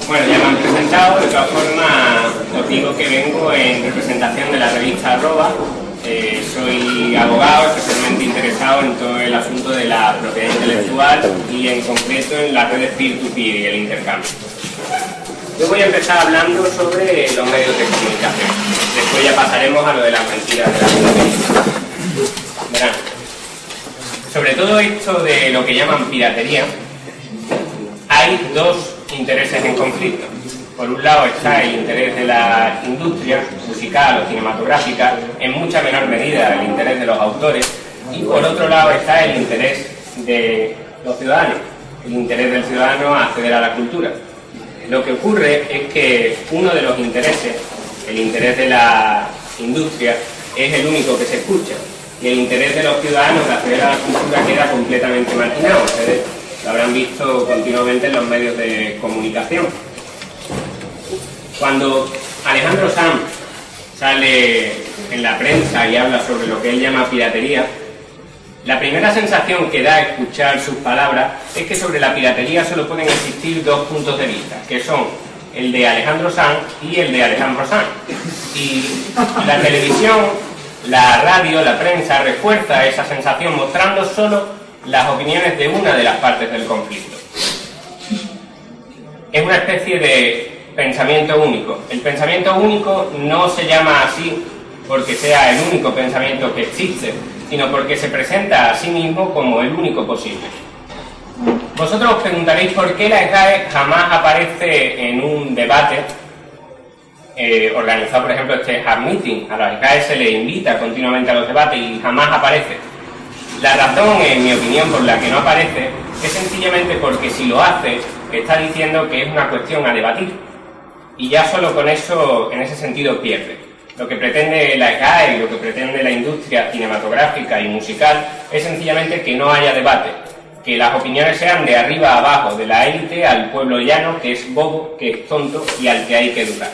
Bueno, ya me han presentado, de todas formas os digo que vengo en representación de la revista Arroba. Soy abogado especialmente interesado en todo el asunto de la propiedad intelectual y en concreto en las redes peer-to-peer y el intercambio. Yo voy a empezar hablando sobre los medios de comunicación. Después ya pasaremos a lo de las mentiras de la piratería. Verán, sobre todo esto de lo que llaman piratería, hay dos intereses en conflicto. Por un lado está el interés de la industria musical o cinematográfica, en mucha menor medida el interés de los autores, y por otro lado está el interés de los ciudadanos, el interés del ciudadano a acceder a la cultura. Lo que ocurre es que uno de los intereses, el interés de la industria, es el único que se escucha, y el interés de los ciudadanos de acceder a la cultura queda completamente marginado. Ustedes lo habrán visto continuamente en los medios de comunicación. Cuando Alejandro Sanz sale en la prensa y habla sobre lo que él llama piratería, la primera sensación que da escuchar sus palabras es que sobre la piratería solo pueden existir dos puntos de vista, que son el de Alejandro Sanz y el de Alejandro Sanz. Y la televisión, la radio, la prensa refuerza esa sensación mostrando solo las opiniones de una de las partes del conflicto. Es una especie de pensamiento único. El pensamiento único no se llama así porque sea el único pensamiento que existe, sino porque se presenta a sí mismo como el único posible. Vosotros os preguntaréis por qué la SGAE jamás aparece en un debate organizado, por ejemplo, este Hard Meeting. A la SGAE se le invita continuamente a los debates y jamás aparece. La razón, en mi opinión, por la que no aparece es sencillamente porque si lo hace, está diciendo que es una cuestión a debatir. Y ya solo con eso, en ese sentido, pierde. Lo que pretende la SGAE y lo que pretende la industria cinematográfica y musical es sencillamente que no haya debate, que las opiniones sean de arriba a abajo, de la élite al pueblo llano, que es bobo, que es tonto y al que hay que educar.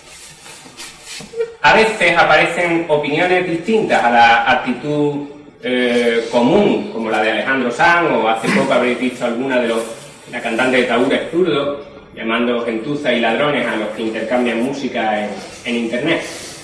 A veces aparecen opiniones distintas a la actitud común, como la de Alejandro Sanz, o hace poco habréis visto alguna de la cantante de Tahúres Zurdo, llamando gentuza y ladrones a los que intercambian música en Internet.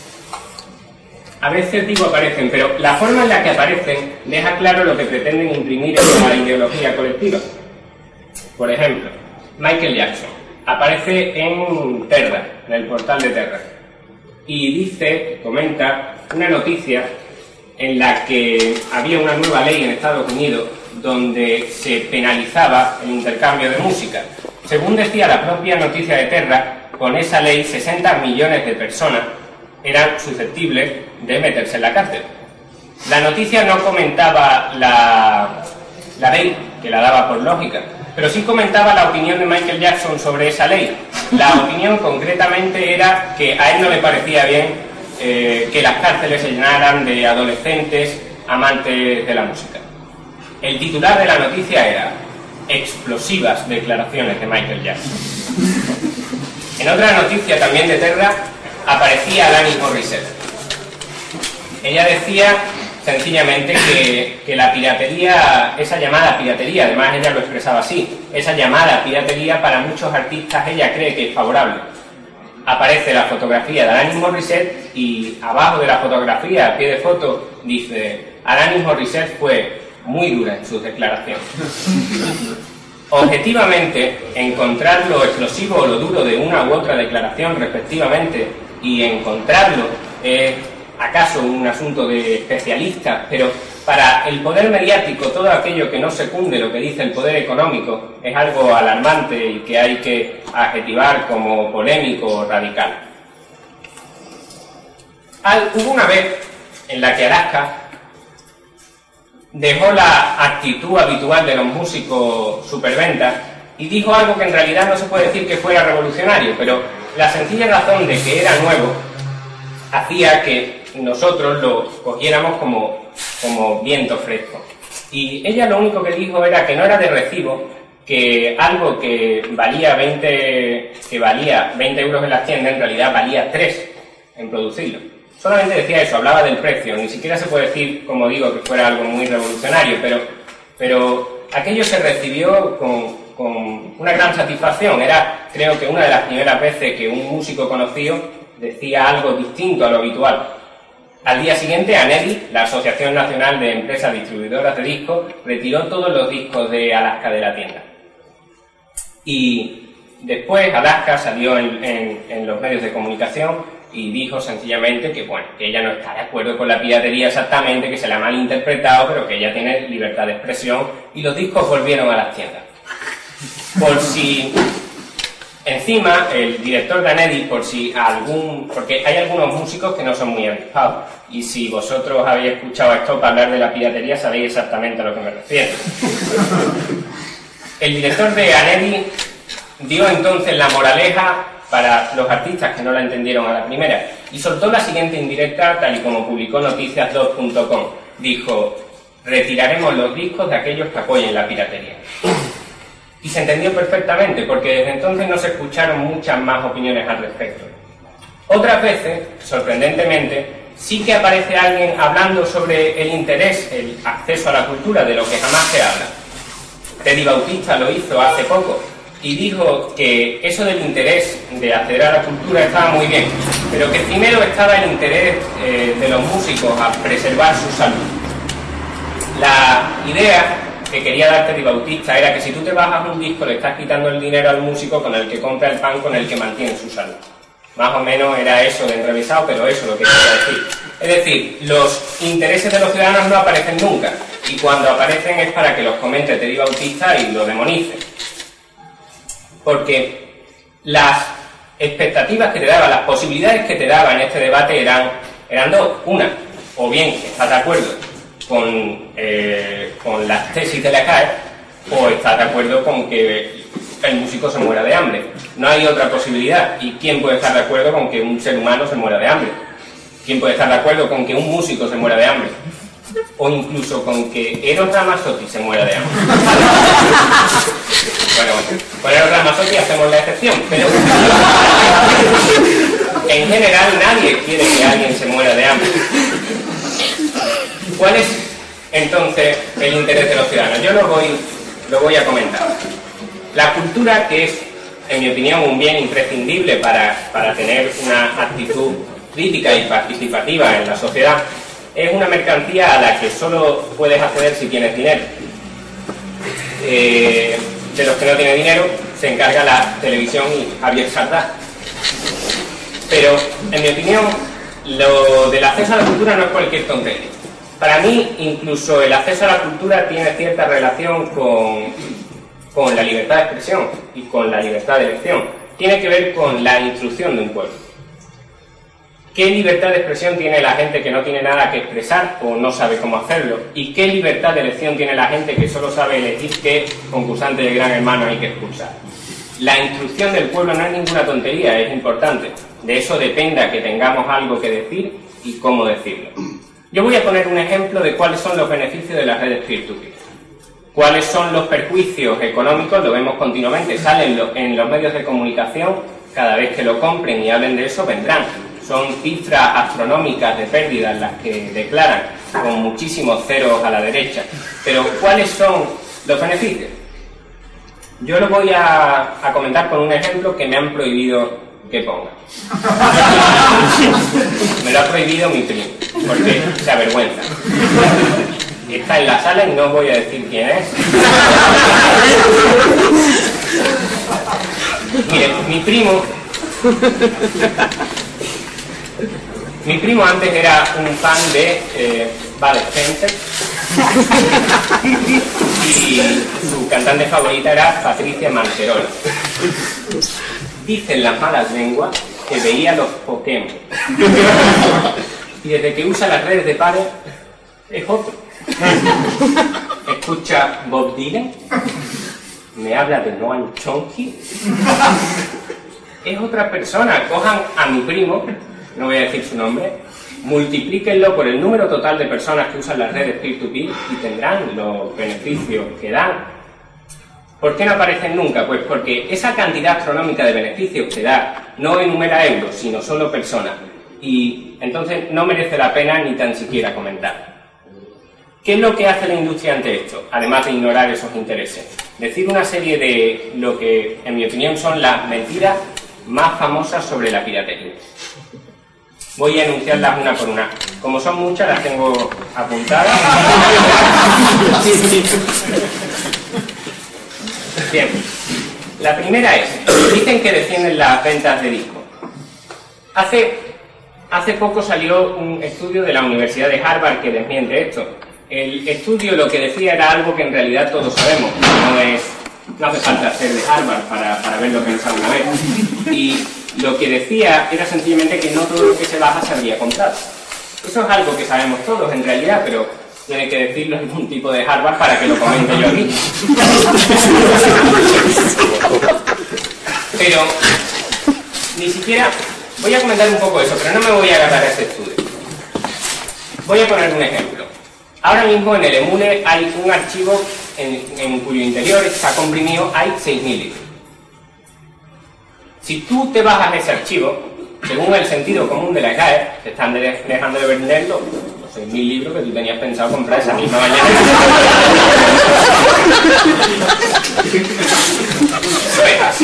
A veces digo aparecen, pero la forma en la que aparecen deja claro lo que pretenden imprimir en la ideología colectiva. Por ejemplo, Michael Jackson aparece en Terra, en el portal de Terra, y comenta una noticia en la que había una nueva ley en Estados Unidos donde se penalizaba el intercambio de música. Según decía la propia noticia de Terra, con esa ley 60 millones de personas eran susceptibles de meterse en la cárcel. La noticia no comentaba la ley, que la daba por lógica, pero sí comentaba la opinión de Michael Jackson sobre esa ley. La opinión concretamente era que a él no le parecía bien que las cárceles se llenaran de adolescentes amantes de la música. El titular de la noticia era "Explosivas declaraciones de Michael Jackson". En otra noticia también de Terra aparecía Alanis Morissette. Ella decía sencillamente que la piratería, esa llamada piratería, además ella lo expresaba así, esa llamada piratería para muchos artistas ella cree que es favorable. Aparece la fotografía de Alanis Morissette y abajo de la fotografía, a pie de foto, dice: Alanis Morissette fue muy dura en sus declaraciones. Objetivamente, encontrar lo explosivo o lo duro de una u otra declaración respectivamente y encontrarlo es acaso un asunto de especialistas, pero para el poder mediático todo aquello que no secunde lo que dice el poder económico es algo alarmante y que hay que adjetivar como polémico o radical. Hubo una vez en la que Alaska dejó la actitud habitual de los músicos superventas y dijo algo que en realidad no se puede decir que fuera revolucionario, pero la sencilla razón de que era nuevo hacía que nosotros lo cogiéramos como viento fresco. Y ella lo único que dijo era que no era de recibo que algo que valía 20 euros en las tiendas en realidad valía 3 en producirlo. Solamente decía eso, hablaba del precio, ni siquiera se puede decir, como digo, que fuera algo muy revolucionario, pero aquello se recibió con con una gran satisfacción. Era, creo que, una de las primeras veces que un músico conocido decía algo distinto a lo habitual. Al día siguiente, ANEDI, la Asociación Nacional de Empresas Distribuidoras de Discos, retiró todos los discos de Alaska de la tienda. Y después Alaska salió en los medios de comunicación y dijo sencillamente que, bueno, que ella no está de acuerdo con la piratería exactamente, que se la ha malinterpretado, pero que ella tiene libertad de expresión, y los discos volvieron a las tiendas. Por si... Encima, el director de ANEDI, porque hay algunos músicos que no son muy avispados, y si vosotros habéis escuchado esto para hablar de la piratería, sabéis exactamente a lo que me refiero. El director de ANEDI dio entonces la moraleja para los artistas que no la entendieron a la primera, y soltó la siguiente indirecta, tal y como publicó Noticias2.com. Dijo: retiraremos los discos de aquellos que apoyen la piratería. Y se entendió perfectamente, porque desde entonces no se escucharon muchas más opiniones al respecto. Otras veces, sorprendentemente, sí que aparece alguien hablando sobre el interés, el acceso a la cultura, de lo que jamás se habla. Teddy Bautista lo hizo hace poco y dijo que eso del interés de acceder a la cultura estaba muy bien, pero que primero estaba el interés de los músicos a preservar su salud. La idea que quería dar Teddy Bautista era que si tú te bajas un disco le estás quitando el dinero al músico con el que compra el pan con el que mantiene su salud. Más o menos era eso de enrevesado, pero eso es lo que quería decir. Es decir, los intereses de los ciudadanos no aparecen nunca, y cuando aparecen es para que los comente Teddy Bautista y lo demonice. Porque las expectativas que te daba, las posibilidades que te daba en este debate eran dos. Una, o bien estás de acuerdo con las tesis de la CAE, o estás de acuerdo con que el músico se muera de hambre. No hay otra posibilidad. ¿Y quién puede estar de acuerdo con que un ser humano se muera de hambre? ¿Quién puede estar de acuerdo con que un músico se muera de hambre? O incluso con que Eros Ramazzotti se muera de hambre. Bueno, con Eros Ramazzotti hacemos la excepción, pero en general nadie quiere que alguien se muera de hambre. ¿Cuál es entonces el interés de los ciudadanos? Yo lo voy a comentar. La cultura, que es, en mi opinión, un bien imprescindible para tener una actitud crítica y participativa en la sociedad, es una mercancía a la que solo puedes acceder si tienes dinero. De los que no tienen dinero se encarga la televisión y Javier Sardá. Pero, en mi opinión, lo del acceso a la cultura no es cualquier tontería. Para mí, incluso el acceso a la cultura tiene cierta relación con la libertad de expresión y con la libertad de elección. Tiene que ver con la instrucción de un pueblo. ¿Qué libertad de expresión tiene la gente que no tiene nada que expresar o no sabe cómo hacerlo? ¿Y qué libertad de elección tiene la gente que solo sabe elegir qué concursante de Gran Hermano hay que expulsar? La instrucción del pueblo no es ninguna tontería, es importante. De eso dependa que tengamos algo que decir y cómo decirlo. Yo voy a poner un ejemplo de cuáles son los beneficios de las redes peer-to-peer. ¿Cuáles son los perjuicios económicos? Lo vemos continuamente, salen en los medios de comunicación, cada vez que lo compren y hablen de eso vendrán. Son cifras astronómicas de pérdidas las que declaran, con muchísimos ceros a la derecha. Pero ¿cuáles son los beneficios? Yo lo voy a comentar con un ejemplo que me han prohibido que ponga. Me lo ha prohibido mi primo, porque se avergüenza. Está en la sala y no voy a decir quién es. Mire, mi primo antes era un fan de Bud Spencer y su cantante favorita era Patricia Manterola. Dicen las malas lenguas que veía los Pokémon y desde que usa las redes de pares es otro. Escucha Bob Dylan, me habla de Noam Chomsky, es otra persona. Cojan a mi primo, no voy a decir su nombre, multiplíquenlo por el número total de personas que usan las redes peer-to-peer y tendrán los beneficios que dan. ¿Por qué no aparecen nunca? Pues porque esa cantidad astronómica de beneficios que da no enumera euros, sino solo personas. Y entonces no merece la pena ni tan siquiera comentar. ¿Qué es lo que hace la industria ante esto, además de ignorar esos intereses? decir una serie de lo que, en mi opinión, son las mentiras más famosas sobre la piratería. Voy a enunciarlas una por una. Como son muchas, las tengo apuntadas. Bien. La primera es, dicen que defienden las ventas de discos. Hace poco salió un estudio de la Universidad de Harvard que desmiente esto. El estudio lo que decía era algo que en realidad todos sabemos. No hace falta ser de Harvard para verlo pensado una vez. Y lo que decía era sencillamente que no todo lo que se baja se habría comprado. Eso es algo que sabemos todos en realidad, pero tiene que decirlo algún tipo de Harvard para que lo comente yo aquí. Pero ni siquiera... Voy a comentar un poco eso, pero no me voy a agarrar a ese estudio. Voy a poner un ejemplo. Ahora mismo en el Emule hay un archivo en cuyo interior está comprimido, hay 6.000 libros. Si tú te bajas ese archivo, según el sentido común de la CAE, te están dejando de vender los 6.000 libros que tú tenías pensado comprar esa misma mañana. Eso es así.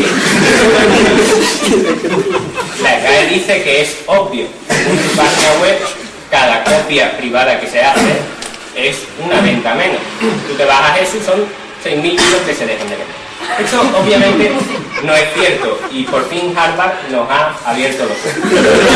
La CAE dice que es obvio. En su página web, cada copia privada que se hace es una venta menos. Tú te bajas eso y son 6.000 libros que se dejan de vender. Eso obviamente no es cierto y por fin Harvard nos ha abierto los ojos.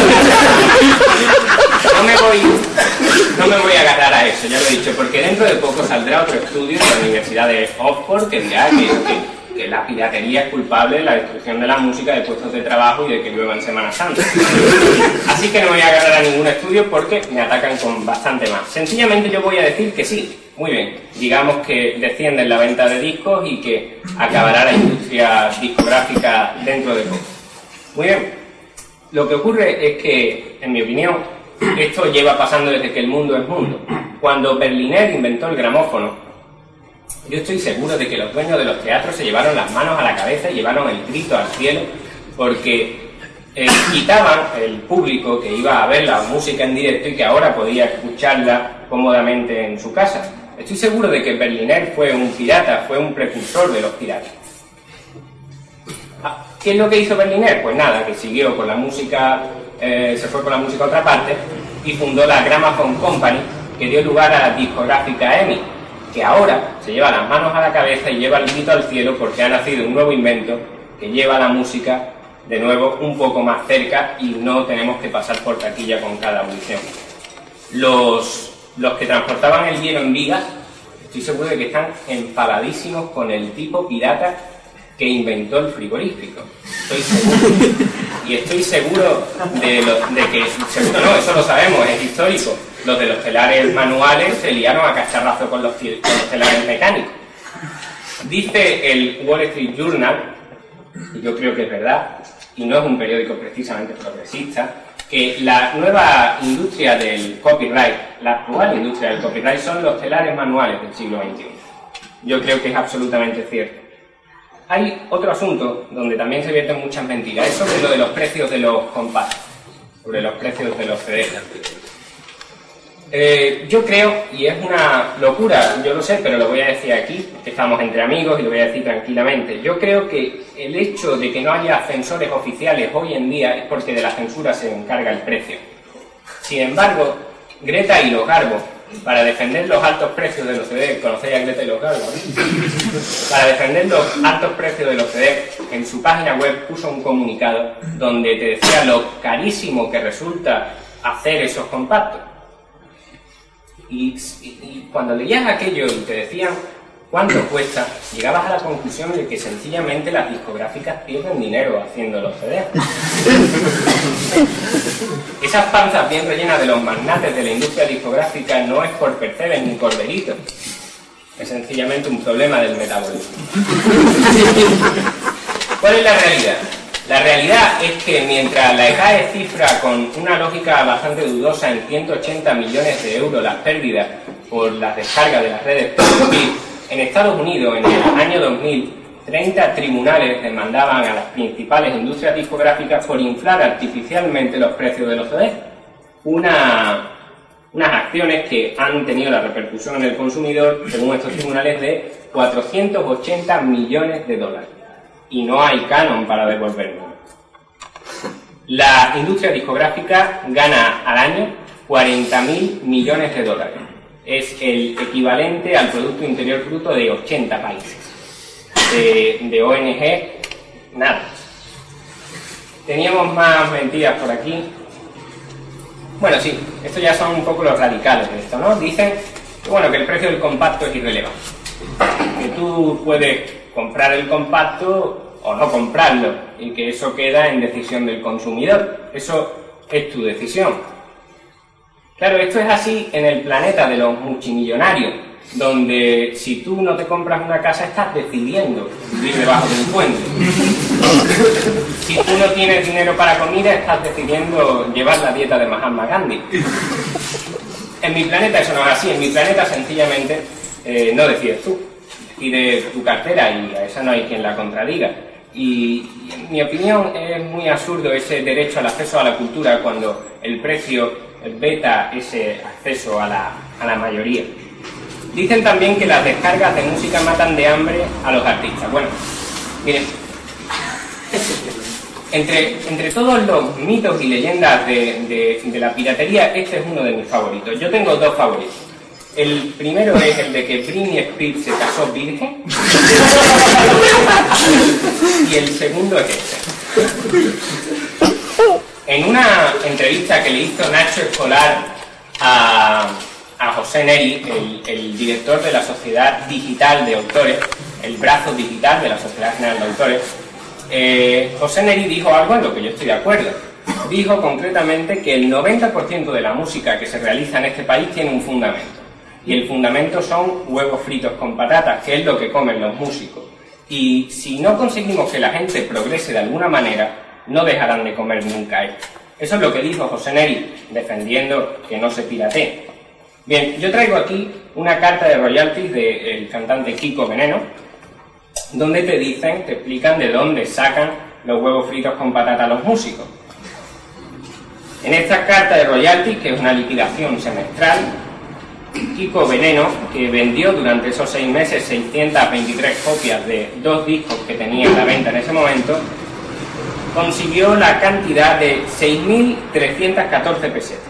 No me voy a agarrar a eso, ya lo he dicho, porque dentro de poco saldrá otro estudio de la Universidad de Oxford que dirá que la piratería es culpable de la destrucción de la música, de puestos de trabajo y de que llueva en Semana Santa. Así que no voy a agarrar a ningún estudio porque me atacan con bastante más. Sencillamente yo voy a decir que sí. Muy bien, digamos que descienden la venta de discos y que acabará la industria discográfica dentro de poco. Muy bien, lo que ocurre es que, en mi opinión, esto lleva pasando desde que el mundo es mundo. Cuando Berliner inventó el gramófono, yo estoy seguro de que los dueños de los teatros se llevaron las manos a la cabeza y llevaron el grito al cielo porque quitaban el público que iba a ver la música en directo y que ahora podía escucharla cómodamente en su casa. Estoy seguro de que Berliner fue un pirata, fue un precursor de los piratas. ¿Qué es lo que hizo Berliner? Pues nada, que siguió con la música, se fue con la música a otra parte y fundó la Gramophone Company, que dio lugar a la discográfica EMI, que ahora se lleva las manos a la cabeza y lleva el grito al cielo porque ha nacido un nuevo invento que lleva la música de nuevo un poco más cerca y no tenemos que pasar por taquilla con cada audición. Los que transportaban el hielo en vigas, estoy seguro de que están enfadadísimos con el tipo pirata que inventó el frigorífico. Estoy seguro. Y estoy seguro de que, seguro no, eso lo sabemos, es histórico. Los de los telares manuales se liaron a cacharrazo con los telares mecánicos. Dice el Wall Street Journal, y yo creo que es verdad, y no es un periódico precisamente progresista, que la nueva industria del copyright, la actual industria del copyright, son los telares manuales del siglo XXI. Yo creo que es absolutamente cierto. Hay otro asunto donde también se vierten muchas mentiras, es sobre lo de los precios de los compactos, sobre los precios de los CDs. Yo creo, y es una locura, yo lo sé, pero lo voy a decir aquí, que estamos entre amigos y lo voy a decir tranquilamente. Yo creo que el hecho de que no haya censores oficiales hoy en día es porque de la censura se encarga el precio. Sin embargo, Greta y los Garbo, para defender los altos precios de los CDs, ¿conocéis a Greta y los Garbo? Para defender los altos precios de los CDs, en su página web puso un comunicado donde te decía lo carísimo que resulta hacer esos compactos. Y cuando leías aquello y te decían cuánto cuesta, llegabas a la conclusión de que sencillamente las discográficas pierden dinero haciendo los CDs. Esas panzas bien rellenas de los magnates de la industria discográfica no es por percebes ni por delitos. Es sencillamente un problema del metabolismo. ¿Cuál es la realidad? La realidad es que mientras la ECAE cifra con una lógica bastante dudosa en 180 millones de euros las pérdidas por las descargas de las redes peer-to-peer, en Estados Unidos, en el año 2000, 30 tribunales demandaban a las principales industrias discográficas por inflar artificialmente los precios de los CDs. Unas acciones que han tenido la repercusión en el consumidor, según estos tribunales, de 480 millones de dólares. Y no hay canon para devolverlo. La industria discográfica gana al año 40.000 millones de dólares. Es el equivalente al Producto Interior Bruto de 80 países. De ONG, nada. Teníamos más mentiras por aquí. Bueno, sí, estos ya son un poco los radicales de esto, ¿no? Dicen que, bueno, que el precio del compacto es irrelevante. Que tú puedes comprar el compacto o no comprarlo y que eso queda en decisión del consumidor. Eso es tu decisión. Claro, esto es así en el planeta de los multimillonarios, donde si tú no te compras una casa estás decidiendo vivir debajo de un puente. Si tú no tienes dinero para comida estás decidiendo llevar la dieta de Mahatma Gandhi. En mi planeta eso no es así. En mi planeta sencillamente no decides tú, decide tu cartera y a esa no hay quien la contradiga. Y en mi opinión es muy absurdo ese derecho al acceso a la cultura cuando el precio veta ese acceso a la mayoría. Dicen también que las descargas de música matan de hambre a los artistas. Bueno, miren, entre todos los mitos y leyendas de la piratería, este es uno de mis favoritos. Yo tengo dos favoritos. El primero es el de que Britney Spears se casó virgen. Y el segundo es este. En una entrevista que le hizo Nacho Escolar a José Neri, el director de la Sociedad Digital de Autores, el brazo digital de la Sociedad General de Autores, José Neri dijo algo en lo que yo estoy de acuerdo. Dijo concretamente que el 90% de la música que se realiza en este país tiene un fundamento. Y el fundamento son huevos fritos con patatas, que es lo que comen los músicos. Y si no conseguimos que la gente progrese de alguna manera, no dejarán de comer nunca esto. Eso es lo que dijo José Neri, defendiendo que no se piratee. Bien, yo traigo aquí una carta de royalties del cantante Kiko Veneno, donde te explican de dónde sacan los huevos fritos con patata los músicos. En esta carta de royalties, que es una liquidación semestral, Kiko Veneno, que vendió durante esos 6 meses 623 copias de 2 discos que tenía en la venta en ese momento, consiguió la cantidad de 6.314 pesetas.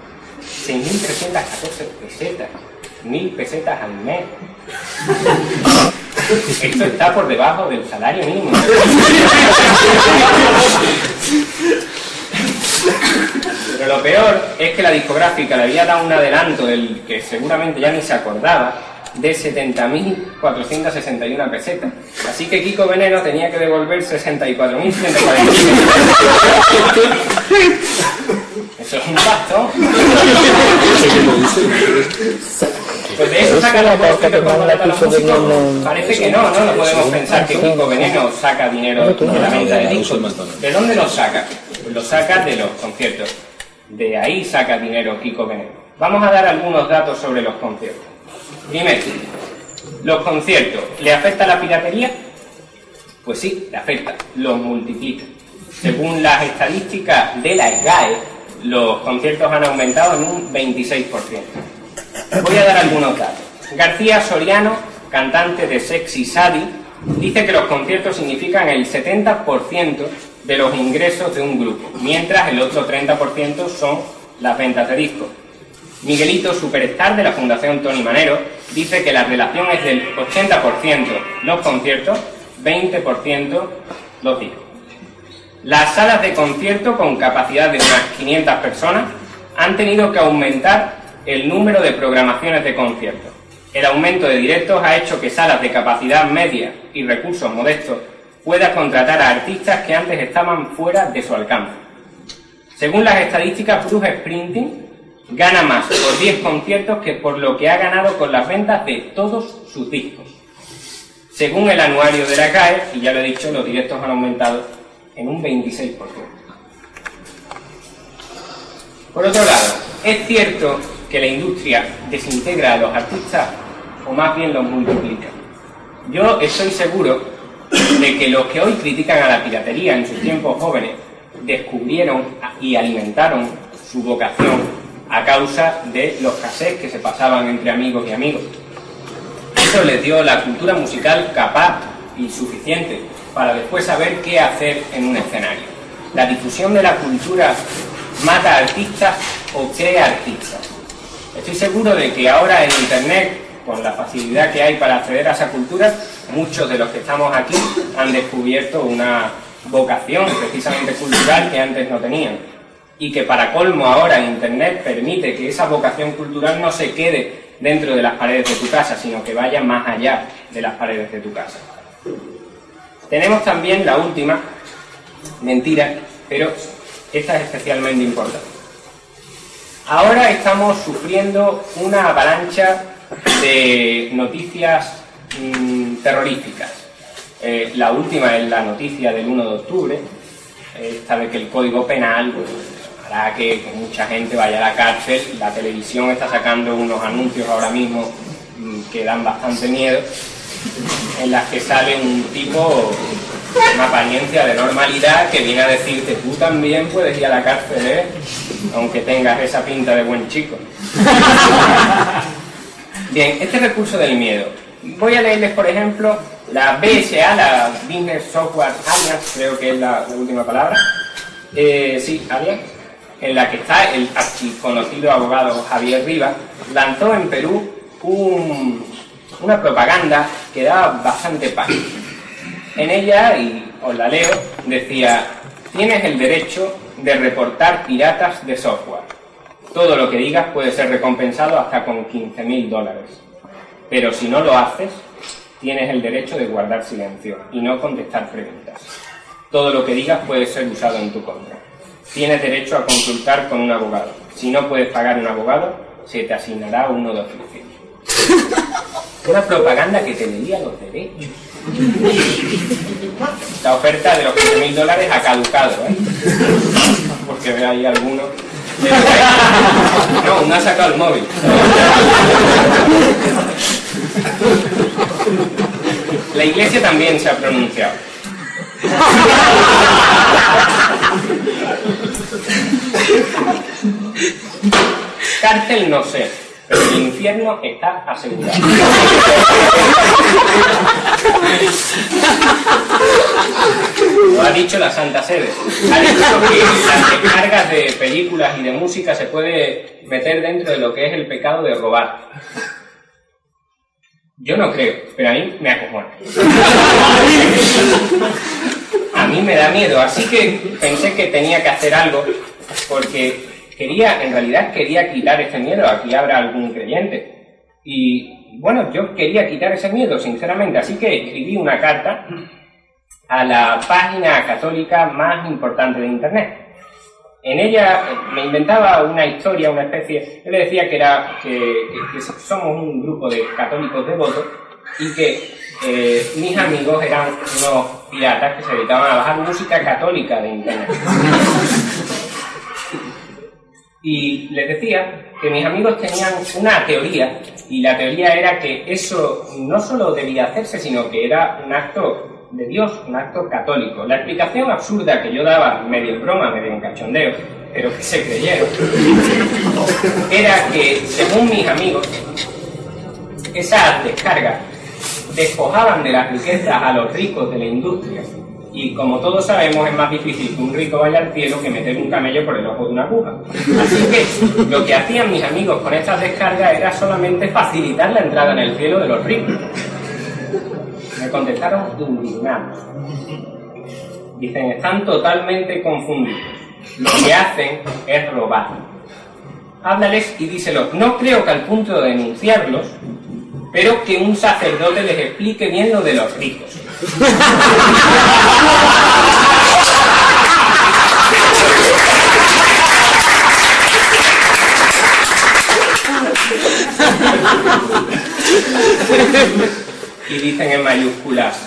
6.314 pesetas. 1.000 pesetas al mes. Esto está por debajo del salario mínimo. Pero lo peor es que la discográfica le había dado un adelanto del que seguramente ya ni se acordaba, de 70.461 pesetas. Así que Kiko Veneno tenía que devolver 64.145. Eso es un pacto. Pues de eso saca los músicos. Parece que no podemos pensar que Kiko Veneno saca dinero de la venta de discos. ¿De dónde lo saca? Pues lo saca de los conciertos. De ahí saca dinero Kiko Veneno. Vamos a dar algunos datos sobre los conciertos. Primero, los conciertos. ¿Le afecta la piratería? Pues sí, le afecta. Los multiplica. Según las estadísticas de la SGAE, los conciertos han aumentado en un 26%. Voy a dar algunos datos. García Soriano, cantante de Sexy Sadie, dice que los conciertos significan el 70% de los ingresos de un grupo, mientras el otro 30% son las ventas de discos. Miguelito, superstar de la Fundación Tony Manero, dice que la relación es del 80% los conciertos, 20% los discos. Las salas de concierto con capacidad de unas 500 personas han tenido que aumentar el número de programaciones de conciertos. El aumento de directos ha hecho que salas de capacidad media y recursos modestos puedan contratar a artistas que antes estaban fuera de su alcance. Según las estadísticas, Bruce Springsteen gana más por 10 conciertos que por lo que ha ganado con las ventas de todos sus discos. Según el anuario de la SGAE, y ya lo he dicho, los directos han aumentado en un 26%. Por otro lado, ¿es cierto que la industria desintegra a los artistas o más bien los multiplica? Yo estoy seguro de que los que hoy critican a la piratería en sus tiempos jóvenes descubrieron y alimentaron su vocación a causa de los cassettes que se pasaban entre amigos y amigos. eso les dio la cultura musical capaz y suficiente para después saber qué hacer en un escenario. La difusión de la cultura mata artistas o crea artistas. Estoy seguro de que ahora en Internet, con la facilidad que hay para acceder a esa cultura, muchos de los que estamos aquí han descubierto una vocación precisamente cultural que antes no tenían. Y que para colmo ahora Internet permite que esa vocación cultural no se quede dentro de las paredes de tu casa, sino que vaya más allá de las paredes de tu casa. Tenemos también la última mentira, pero esta es especialmente importante. Ahora estamos sufriendo una avalancha de noticias terroríficas. La última es la noticia del 1 de octubre, esta de que el Código Penal hará que mucha gente vaya a la cárcel. La televisión está sacando unos anuncios ahora mismo que dan bastante miedo, en las que sale un tipo con apariencia de normalidad que viene a decirte: tú también puedes ir a la cárcel, aunque tengas esa pinta de buen chico. Bien, este recurso del miedo. Voy a leerles, por ejemplo, la BSA, la Business Software Alliance, creo que es la última palabra. Sí, Alliance, en la que está el archiconocido abogado Javier Rivas, lanzó en Perú una propaganda que daba bastante paz. En ella, y os la leo, decía: tienes el derecho de reportar piratas de software. Todo lo que digas puede ser recompensado hasta con $15.000. Pero si no lo haces, tienes el derecho de guardar silencio y no contestar preguntas. Todo lo que digas puede ser usado en tu contra. Tienes derecho a consultar con un abogado. Si no puedes pagar un abogado, se te asignará uno de oficio. Una propaganda que te leía los derechos. La oferta de los $15.000 ha caducado, porque ve ahí alguno. No, no ha sacado el móvil. La Iglesia también se ha pronunciado. Cárcel no sé, pero el infierno está asegurado. Lo ha dicho la Santa Sede. Ha dicho que las descargas de películas y de música se puede meter dentro de lo que es el pecado de robar. Yo no creo, pero a mí me acojona. A mí me da miedo, así que pensé que tenía que hacer algo, porque en realidad quería quitar ese miedo. Aquí habrá algún creyente. Y bueno, yo quería quitar ese miedo, sinceramente, así que escribí una carta a la página católica más importante de Internet. En ella me inventaba una historia, una especie. Yo le decía que somos un grupo de católicos devotos y que mis amigos eran unos piratas que se dedicaban a bajar música católica de Internet. Y les decía que mis amigos tenían una teoría, y la teoría era que eso no solo debía hacerse, sino que era un acto de Dios, un acto católico. La explicación absurda que yo daba, medio en broma, medio en cachondeo, pero que se creyeron, era que, según mis amigos, esas descargas despojaban de las riquezas a los ricos de la industria. Y como todos sabemos, es más difícil que un rico vaya al cielo que meter un camello por el ojo de una aguja. Así que lo que hacían mis amigos con estas descargas era solamente facilitar la entrada en el cielo de los ricos. Me contestaron indignados. Dicen: están totalmente confundidos. Lo que hacen es robar. Háblales y díselos. No creo que al punto de denunciarlos, pero que un sacerdote les explique bien lo de los ricos. Y dicen en mayúsculas,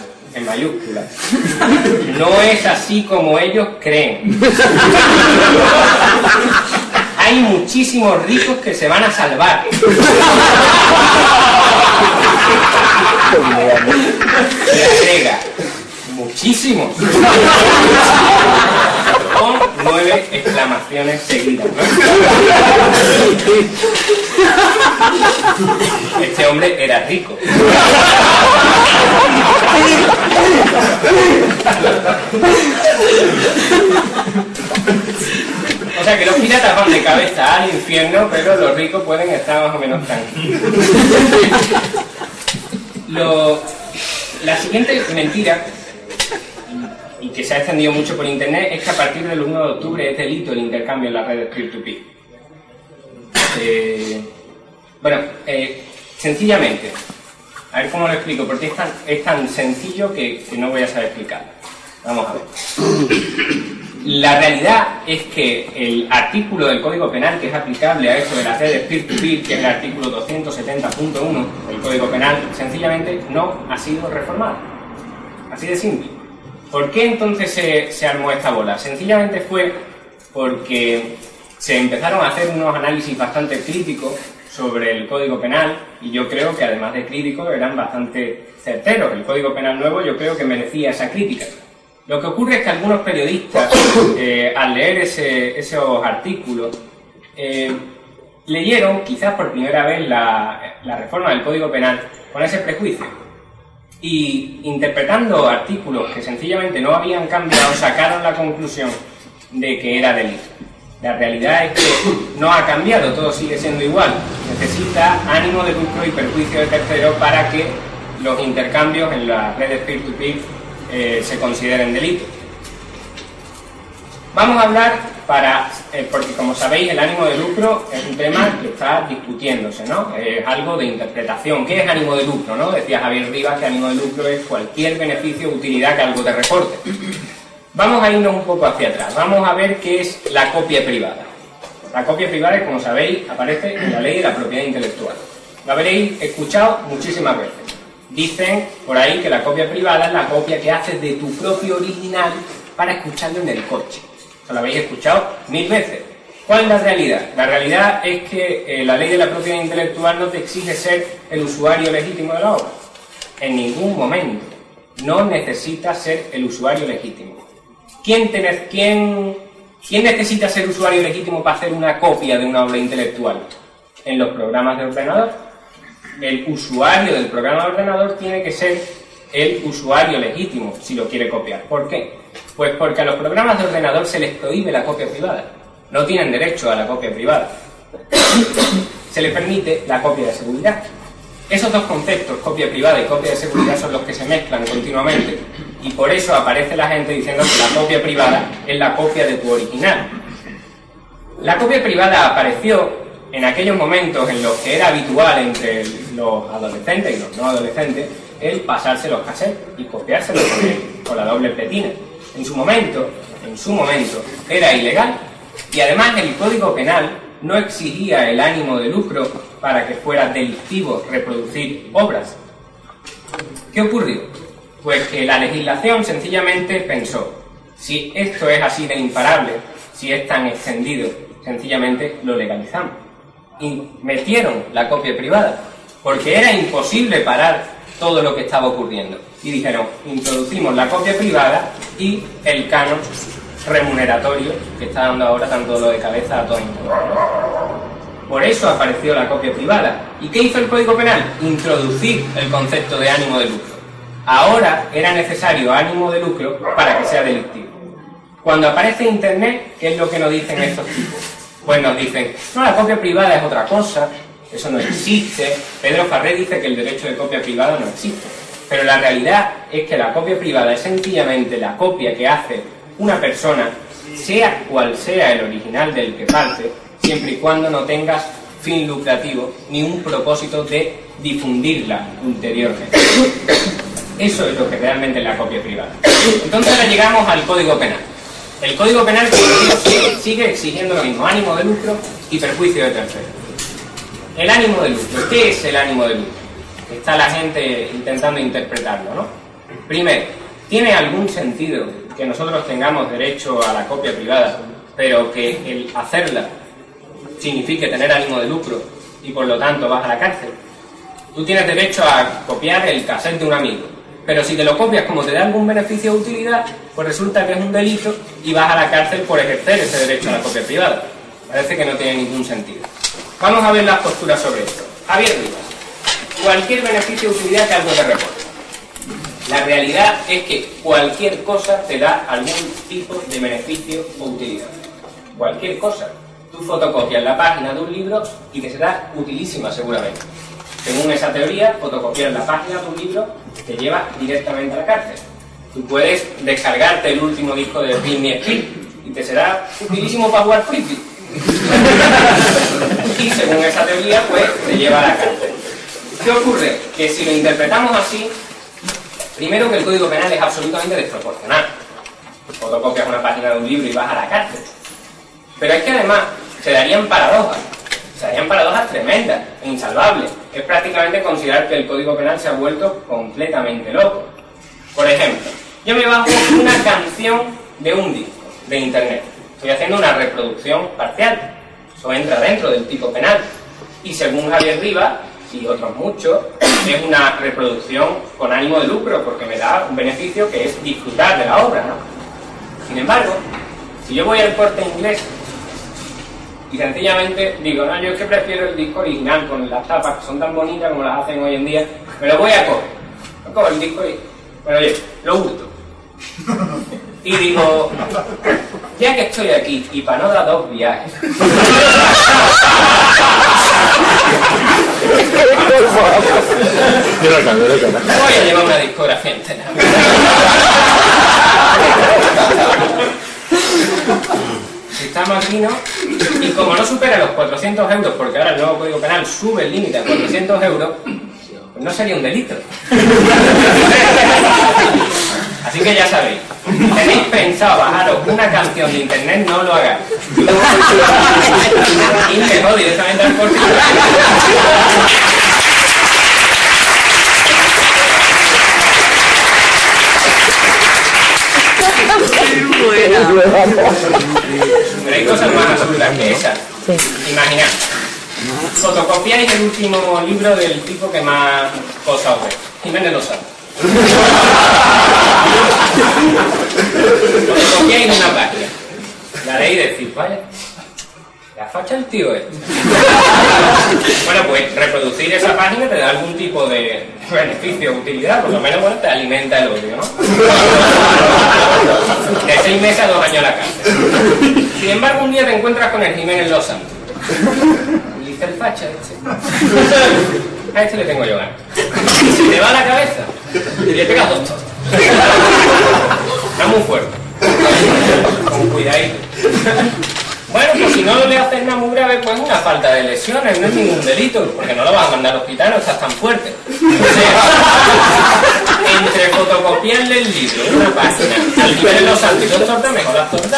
no es así como ellos creen. Hay muchísimos ricos que se van a salvar. Le agrega: muchísimos. Con 9 exclamaciones seguidas, ¿no? este hombre era rico. O sea que los piratas van de cabeza al infierno, pero los ricos pueden estar más o menos tranquilos. La siguiente mentira, y que se ha extendido mucho por internet, es que a partir del 1 de octubre es delito el intercambio en las redes peer-to-peer. Sencillamente, a ver cómo lo explico, porque es tan sencillo que no voy a saber explicar. Vamos a ver. La realidad es que el artículo del Código Penal que es aplicable a esto de las redes peer-to-peer, que es el artículo 270.1 del Código Penal, sencillamente no ha sido reformado. Así de simple. ¿Por qué entonces se armó esta bola? Sencillamente fue porque se empezaron a hacer unos análisis bastante críticos sobre el Código Penal, y yo creo que además de críticos eran bastante certeros. El Código Penal nuevo yo creo que merecía esa crítica. Lo que ocurre es que algunos periodistas, al leer esos artículos, leyeron, quizás por primera vez, la reforma del Código Penal con ese prejuicio. Y interpretando artículos que sencillamente no habían cambiado, sacaron la conclusión de que era delito. La realidad es que no ha cambiado, todo sigue siendo igual. Necesita ánimo de lucro y perjuicio de tercero para que los intercambios en las redes peer-to-peer se consideren delitos. Vamos a hablar porque como sabéis el ánimo de lucro es un tema que está discutiéndose, ¿no? Es algo de interpretación. ¿Qué es ánimo de lucro, no? Decía Javier Rivas que ánimo de lucro es cualquier beneficio o utilidad que algo te reporte. Vamos a irnos un poco hacia atrás. Vamos a ver qué es la copia privada. La copia privada, como sabéis, aparece en la ley de la propiedad intelectual. Lo habréis escuchado muchísimas veces. Dicen por ahí que la copia privada es la copia que haces de tu propio original para escucharlo en el coche. Eso lo habéis escuchado 1000 veces. ¿Cuál es la realidad? La realidad es que la ley de la propiedad intelectual no te exige ser el usuario legítimo de la obra. En ningún momento. No necesitas ser el usuario legítimo. ¿Quién necesita ser usuario legítimo para hacer una copia de una obra intelectual? En los programas de ordenador. El usuario del programa de ordenador tiene que ser el usuario legítimo si lo quiere copiar. ¿Por qué? Pues porque a los programas de ordenador se les prohíbe la copia privada. No tienen derecho a la copia privada. Se les permite la copia de seguridad. Esos dos conceptos, copia privada y copia de seguridad, son los que se mezclan continuamente. Y por eso aparece la gente diciendo que la copia privada es la copia de tu original. La copia privada apareció en aquellos momentos en los que era habitual entre los adolescentes y los no adolescentes el pasarse los cassettes y copiárselos con la doble pletina. En su momento, era ilegal, y además el Código Penal no exigía el ánimo de lucro para que fuera delictivo reproducir obras. ¿Qué ocurrió? Pues que la legislación sencillamente pensó, si esto es así de imparable, si es tan extendido, sencillamente lo legalizamos. Y metieron la copia privada, porque era imposible parar todo lo que estaba ocurriendo. Y dijeron, introducimos la copia privada y el canon remuneratorio que está dando ahora tanto lo de cabeza a todo el mundo. Por eso apareció la copia privada. ¿Y qué hizo el Código Penal? Introducir el concepto de ánimo de lucro. Ahora era necesario ánimo de lucro para que sea delictivo. Cuando aparece Internet, ¿qué es lo que nos dicen estos tipos? Pues nos dicen, no, la copia privada es otra cosa, eso no existe. Pedro Farré dice que el derecho de copia privada no existe. Pero la realidad es que la copia privada es sencillamente la copia que hace una persona, sea cual sea el original del que parte, siempre y cuando no tengas fin lucrativo ni un propósito de difundirla ulteriormente. Eso es lo que realmente es la copia privada. Entonces ahora llegamos al Código Penal. El Código Penal sigue exigiendo lo mismo, ánimo de lucro y perjuicio de terceros. El ánimo de lucro. ¿Qué es el ánimo de lucro? Está la gente intentando interpretarlo, ¿no? Primero, ¿tiene algún sentido que nosotros tengamos derecho a la copia privada, pero que el hacerla signifique tener ánimo de lucro y por lo tanto vas a la cárcel? Tú tienes derecho a copiar el cassette de un amigo, pero si te lo copias como te da algún beneficio de utilidad, pues resulta que es un delito y vas a la cárcel por ejercer ese derecho a la copia privada. Parece que no tiene ningún sentido. Vamos a ver las posturas sobre esto. Javier Rivas. cualquier beneficio o utilidad que algo te reporte. La realidad es que cualquier cosa te da algún tipo de beneficio o utilidad. Cualquier cosa. Tú fotocopias la página de un libro y te será utilísima seguramente. Según esa teoría, fotocopiar la página de un libro te lleva directamente a la cárcel. Tú puedes descargarte el último disco de Britney Spears y te será utilísimo para jugar frisbee. Y según esa teoría, pues te lleva a la cárcel. ¿Qué ocurre? Que si lo interpretamos así, primero que el Código Penal es absolutamente desproporcional. Fotocopias una página de un libro y vas a la cárcel. Pero es que además se darían paradojas tremendas e insalvables. Es prácticamente considerar que el Código Penal se ha vuelto completamente loco. Por ejemplo, yo me bajo una canción de un disco de internet. Estoy haciendo una reproducción parcial. Eso entra dentro del tipo penal. Y según Javier Rivas y otros muchos, es una reproducción con ánimo de lucro, porque me da un beneficio que es disfrutar de la obra, ¿no? Sin embargo, si yo voy al Corte Inglés y sencillamente digo, no, yo es que prefiero el disco original con las tapas que son tan bonitas como las hacen hoy en día, me lo voy a coger. Me cojo el disco y, bueno, oye, lo hurto. Y digo, ya que estoy aquí, y para no dar dos viajes, voy a llevar una discografía entera. Estamos aquí, ¿no? Y como no supera los 400 euros, porque ahora el nuevo Código Penal sube el límite a 400 euros, pues no sería un delito. Así que ya sabéis, si tenéis pensado bajaros una canción de internet, no lo hagáis. Y mejor directamente al Corte. Pero hay cosas más absurdas que esas. Imaginad, fotocopiáis el último libro del tipo que más cosas os ve, Jiménez Lozano. Fotocopiáis una página, la leéis y decís, vaya, la facha el tío este. Bueno, pues reproducir esa página te da algún tipo de beneficio o utilidad, por lo menos, bueno, te alimenta el odio, ¿no? De 6 meses a 2 años a la cárcel. Sin embargo, un día te encuentras con el Jiménez Lozano. Y dice el facha este. A este le tengo yo ganas. Si te va a la cabeza, y le pegas 2 tostas. Está muy fuerte. Con cuidadito. Bueno, pues si no le haces nada muy grave, pues una falta de lesiones, no es ningún delito, porque no lo vas a mandar al hospital, no estás tan fuerte. O sea, entre fotocopiarle el libro en una página, al nivel de los santos y 2 tortas, mejor las tortas.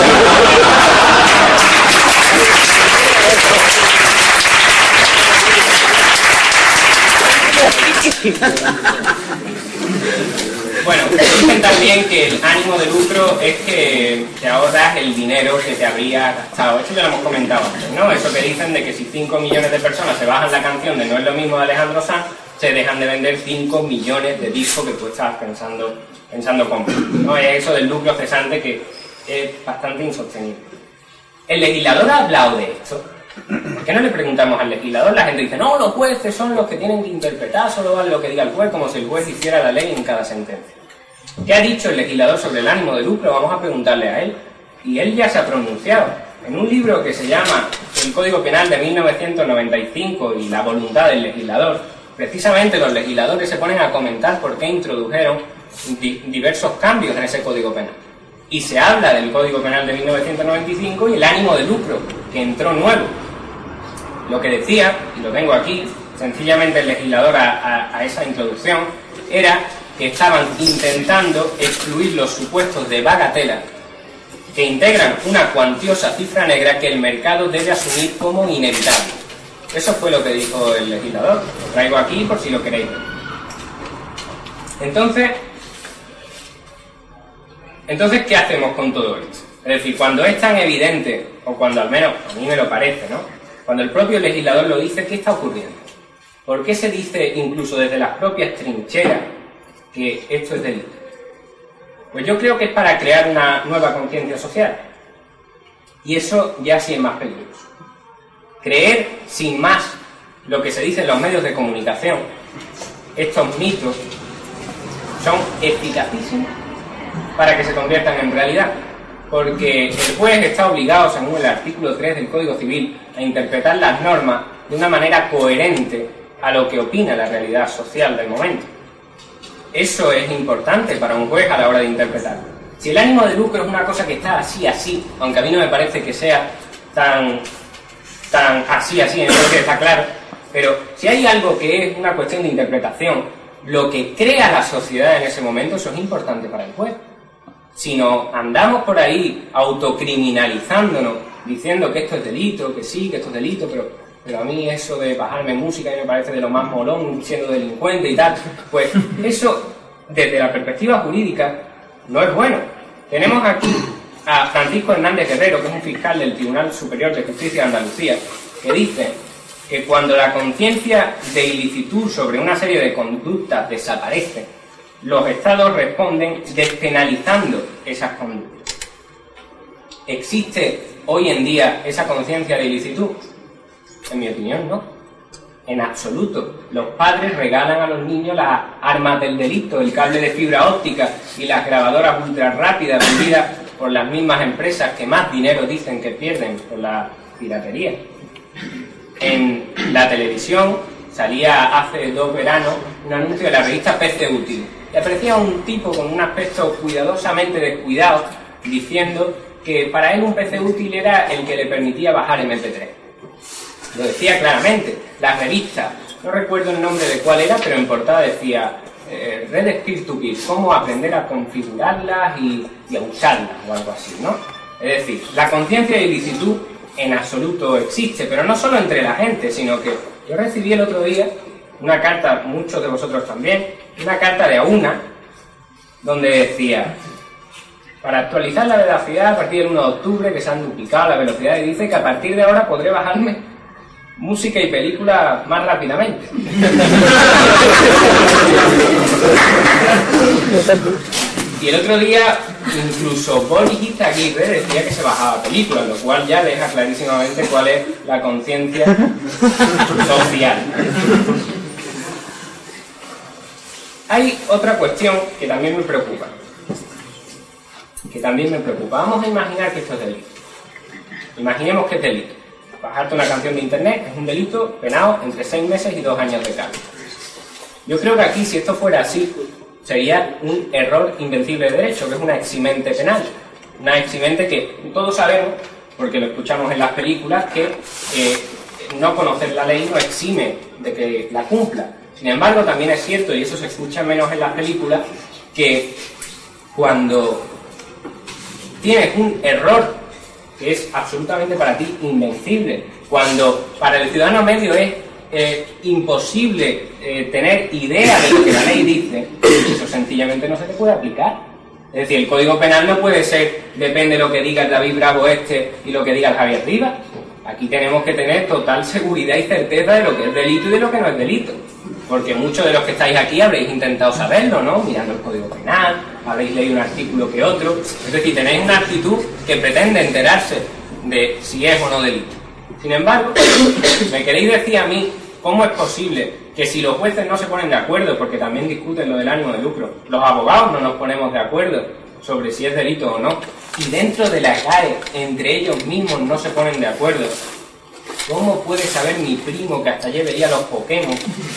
Bueno, dicen también que el ánimo de lucro es que te ahorras el dinero que te habría gastado. Esto ya lo hemos comentado antes, ¿no? Eso que dicen de que si 5 millones de personas se bajan la canción de No es lo mismo de Alejandro Sanz, se dejan de vender 5 millones de discos que tú estabas pensando comprar, ¿no? Es eso del lucro cesante que es bastante insostenible. ¿El legislador ha hablado de esto? ¿Por qué no le preguntamos al legislador? La gente dice, no, los jueces son los que tienen que interpretar, solo vale lo que diga el juez, como si el juez hiciera la ley en cada sentencia. ¿Qué ha dicho el legislador sobre el ánimo de lucro? Vamos a preguntarle a él. Y él ya se ha pronunciado. En un libro que se llama El Código Penal de 1995 y la voluntad del legislador, precisamente los legisladores se ponen a comentar por qué introdujeron diversos cambios en ese Código Penal. Y se habla del Código Penal de 1995 y el ánimo de lucro, que entró nuevo. Lo que decía, y lo tengo aquí, sencillamente el legislador a esa introducción, era que estaban intentando excluir los supuestos de bagatela que integran una cuantiosa cifra negra que el mercado debe asumir como inevitable. Eso fue lo que dijo el legislador. Lo traigo aquí por si lo queréis ver. Entonces, ¿qué hacemos con todo esto? Es decir, cuando es tan evidente, o cuando al menos a mí me lo parece, ¿no? Cuando el propio legislador lo dice, ¿qué está ocurriendo? ¿Por qué se dice incluso desde las propias trincheras que esto es delito? Pues yo creo que es para crear una nueva conciencia social. Y eso ya sí es más peligroso. Creer sin más lo que se dice en los medios de comunicación, estos mitos son eficacísimos para que se conviertan en realidad. Porque el juez está obligado, según el artículo 3 del Código Civil, a interpretar las normas de una manera coherente a lo que opina la realidad social del momento. Eso es importante para un juez a la hora de interpretar. Si el ánimo de lucro es una cosa que está así, aunque a mí no me parece que sea tan así, en el que está claro, pero si hay algo que es una cuestión de interpretación, lo que crea la sociedad en ese momento, eso es importante para el juez. Si nos andamos por ahí autocriminalizándonos, diciendo que esto es delito, que sí, que esto es delito, pero a mí eso de bajarme música me parece de lo más molón, siendo delincuente y tal, pues eso, desde la perspectiva jurídica, no es bueno. Tenemos aquí a Francisco Hernández Guerrero, que es un fiscal del Tribunal Superior de Justicia de Andalucía, que dice que cuando la conciencia de ilicitud sobre una serie de conductas desaparece, los Estados responden despenalizando esas conductas. ¿Existe hoy en día esa conciencia de ilicitud? En mi opinión, no. En absoluto. Los padres regalan a los niños las armas del delito, el cable de fibra óptica y las grabadoras ultra rápidas vendidas por las mismas empresas que más dinero dicen que pierden por la piratería. En la televisión salía hace 2 veranos un anuncio de la revista PC Útil. Y aparecía un tipo con un aspecto cuidadosamente descuidado, diciendo que para él un PC útil era el que le permitía bajar MP3. Lo decía claramente. La revista, no recuerdo el nombre de cuál era, pero en portada decía redes peer-to-peer, cómo aprender a configurarlas y a usarlas, o algo así, ¿no? Es decir, la conciencia de ilicitud en absoluto existe, pero no solo entre la gente, sino que yo recibí el otro día una carta, muchos de vosotros también, una carta de AUNA, donde decía, para actualizar la velocidad a partir del 1 de octubre, que se han duplicado la velocidad, y dice que a partir de ahora podré bajarme música y película más rápidamente. Y el otro día, incluso Boris Izaguirre decía que se bajaba películas, lo cual ya deja clarísimamente cuál es la conciencia social. Hay otra cuestión que también me preocupa. Vamos a imaginar que esto es delito. Imaginemos que es delito. Bajarte una canción de internet es un delito penado entre 6 meses y 2 años de cárcel. Yo creo que aquí, si esto fuera así, sería un error invencible de derecho, que es una eximente penal. Una eximente que todos sabemos, porque lo escuchamos en las películas, que no conocer la ley no exime de que la cumpla. Sin embargo, también es cierto, y eso se escucha menos en las películas, que cuando tienes un error que es absolutamente para ti invencible, cuando para el ciudadano medio es imposible tener idea de lo que la ley dice, eso sencillamente no se te puede aplicar. Es decir, el Código Penal no puede ser, depende de lo que diga el David Bravo y lo que diga el Javier Rivas. Aquí tenemos que tener total seguridad y certeza de lo que es delito y de lo que no es delito. Porque muchos de los que estáis aquí habréis intentado saberlo, ¿no? Mirando el Código Penal, habréis leído un artículo que otro. Es decir, tenéis una actitud que pretende enterarse de si es o no delito. Sin embargo, me queréis decir a mí cómo es posible que si los jueces no se ponen de acuerdo, porque también discuten lo del ánimo de lucro, los abogados no nos ponemos de acuerdo sobre si es delito o no, y dentro de la GAE, entre ellos mismos no se ponen de acuerdo, ¿cómo puede saber mi primo, que hasta ayer veía los Pokémon?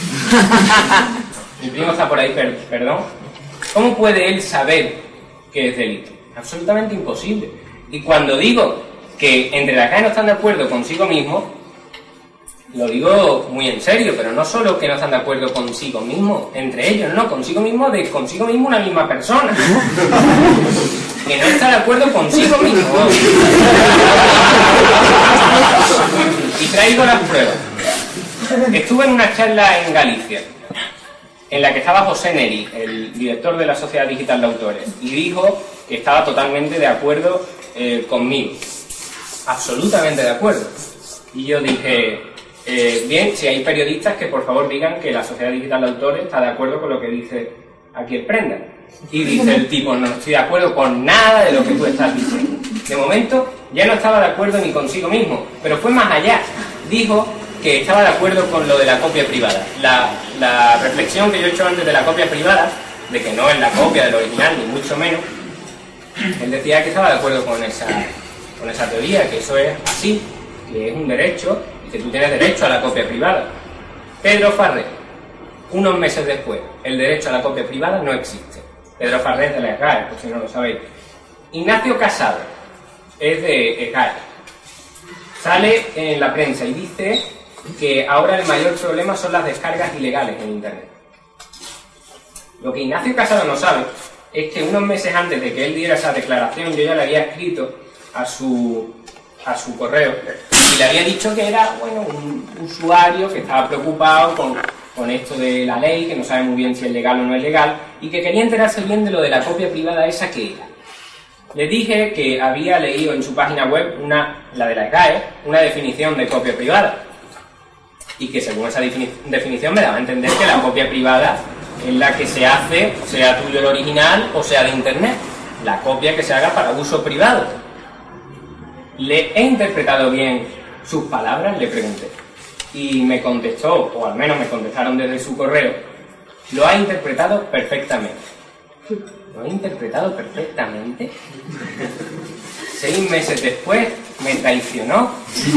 Mi primo está por ahí, perdón. ¿Cómo puede él saber que es delito? Absolutamente imposible. Y cuando digo que entre la GAE no están de acuerdo consigo mismo, lo digo muy en serio, pero no solo que no están de acuerdo consigo mismo, entre ellos, no, consigo mismo una misma persona. Que no está de acuerdo consigo mismo. Y traigo las pruebas. Estuve en una charla en Galicia, en la que estaba José Neri, el director de la Sociedad Digital de Autores, y dijo que estaba totalmente de acuerdo conmigo. Absolutamente de acuerdo. Y yo dije, bien, si hay periodistas que por favor digan que la Sociedad Digital de Autores está de acuerdo con lo que dice aquí el Prenda. Y dice el tipo, no estoy de acuerdo con nada de lo que tú estás diciendo. De momento ya no estaba de acuerdo ni consigo mismo, pero fue más allá. Dijo que estaba de acuerdo con lo de la copia privada. La reflexión que yo he hecho antes de la copia privada, de que no es la copia del original, ni mucho menos, él decía que estaba de acuerdo con esa teoría, que eso es así, que es un derecho, y que tú tienes derecho a la copia privada. Pedro Farré, unos meses después, el derecho a la copia privada no existe. Pedro Farré es de la EGAE, por si no lo sabéis. Ignacio Casado es de EGAE. Sale en la prensa y dice que ahora el mayor problema son las descargas ilegales en Internet. Lo que Ignacio Casado no sabe es que unos meses antes de que él diera esa declaración, yo ya le había escrito a su correo y le había dicho que era, bueno, un usuario que estaba preocupado con esto de la ley, que no sabe muy bien si es legal o no es legal, y que quería enterarse bien de lo de la copia privada esa que era. Le dije que había leído en su página web, la de la EGAE, una definición de copia privada, y que según esa definición me daba a entender que la copia privada es la que se hace, sea tuyo el original o sea de Internet, la copia que se haga para uso privado. ¿Le he interpretado bien sus palabras?, le pregunté. Y me contestó, o al menos me contestaron desde su correo, lo ha interpretado perfectamente. ¿Lo ha interpretado perfectamente? 6 meses después me traicionó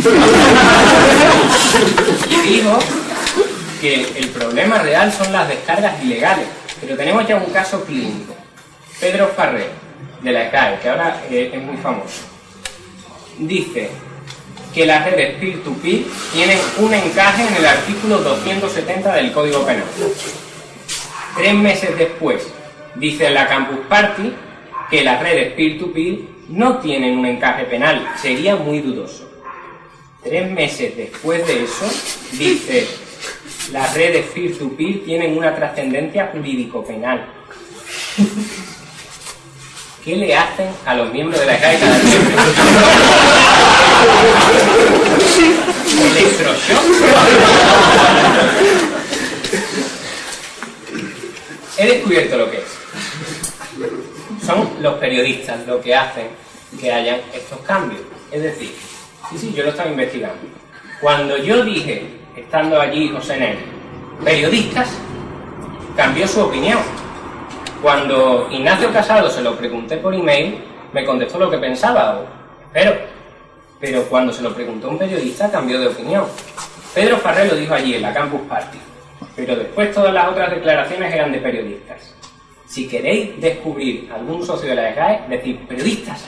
y dijo que el problema real son las descargas ilegales. Pero tenemos ya un caso clínico. Pedro Farré, de la EGAE, que ahora es muy famoso, dice que las redes peer-to-peer tienen un encaje en el artículo 270 del Código Penal. 3 meses después, dice la Campus Party que las redes peer-to-peer no tienen un encaje penal. Sería muy dudoso. 3 meses después de eso, dice las redes peer-to-peer tienen una trascendencia jurídico-penal. ¿Qué le hacen a los miembros de la EGAE cada siempre? ¿Electroshock? He descubierto lo que es. Son los periodistas los que hacen que hayan estos cambios. Es decir, sí, yo lo estaba investigando. Cuando yo dije, estando allí José Nel, periodistas, cambió su opinión. Cuando Ignacio Casado se lo pregunté por email, me contestó lo que pensaba, pero cuando se lo preguntó un periodista, cambió de opinión. Pedro Farré lo dijo allí en la Campus Party, pero después todas las otras declaraciones eran de periodistas. Si queréis descubrir algún socio de la EGAE, decid periodistas.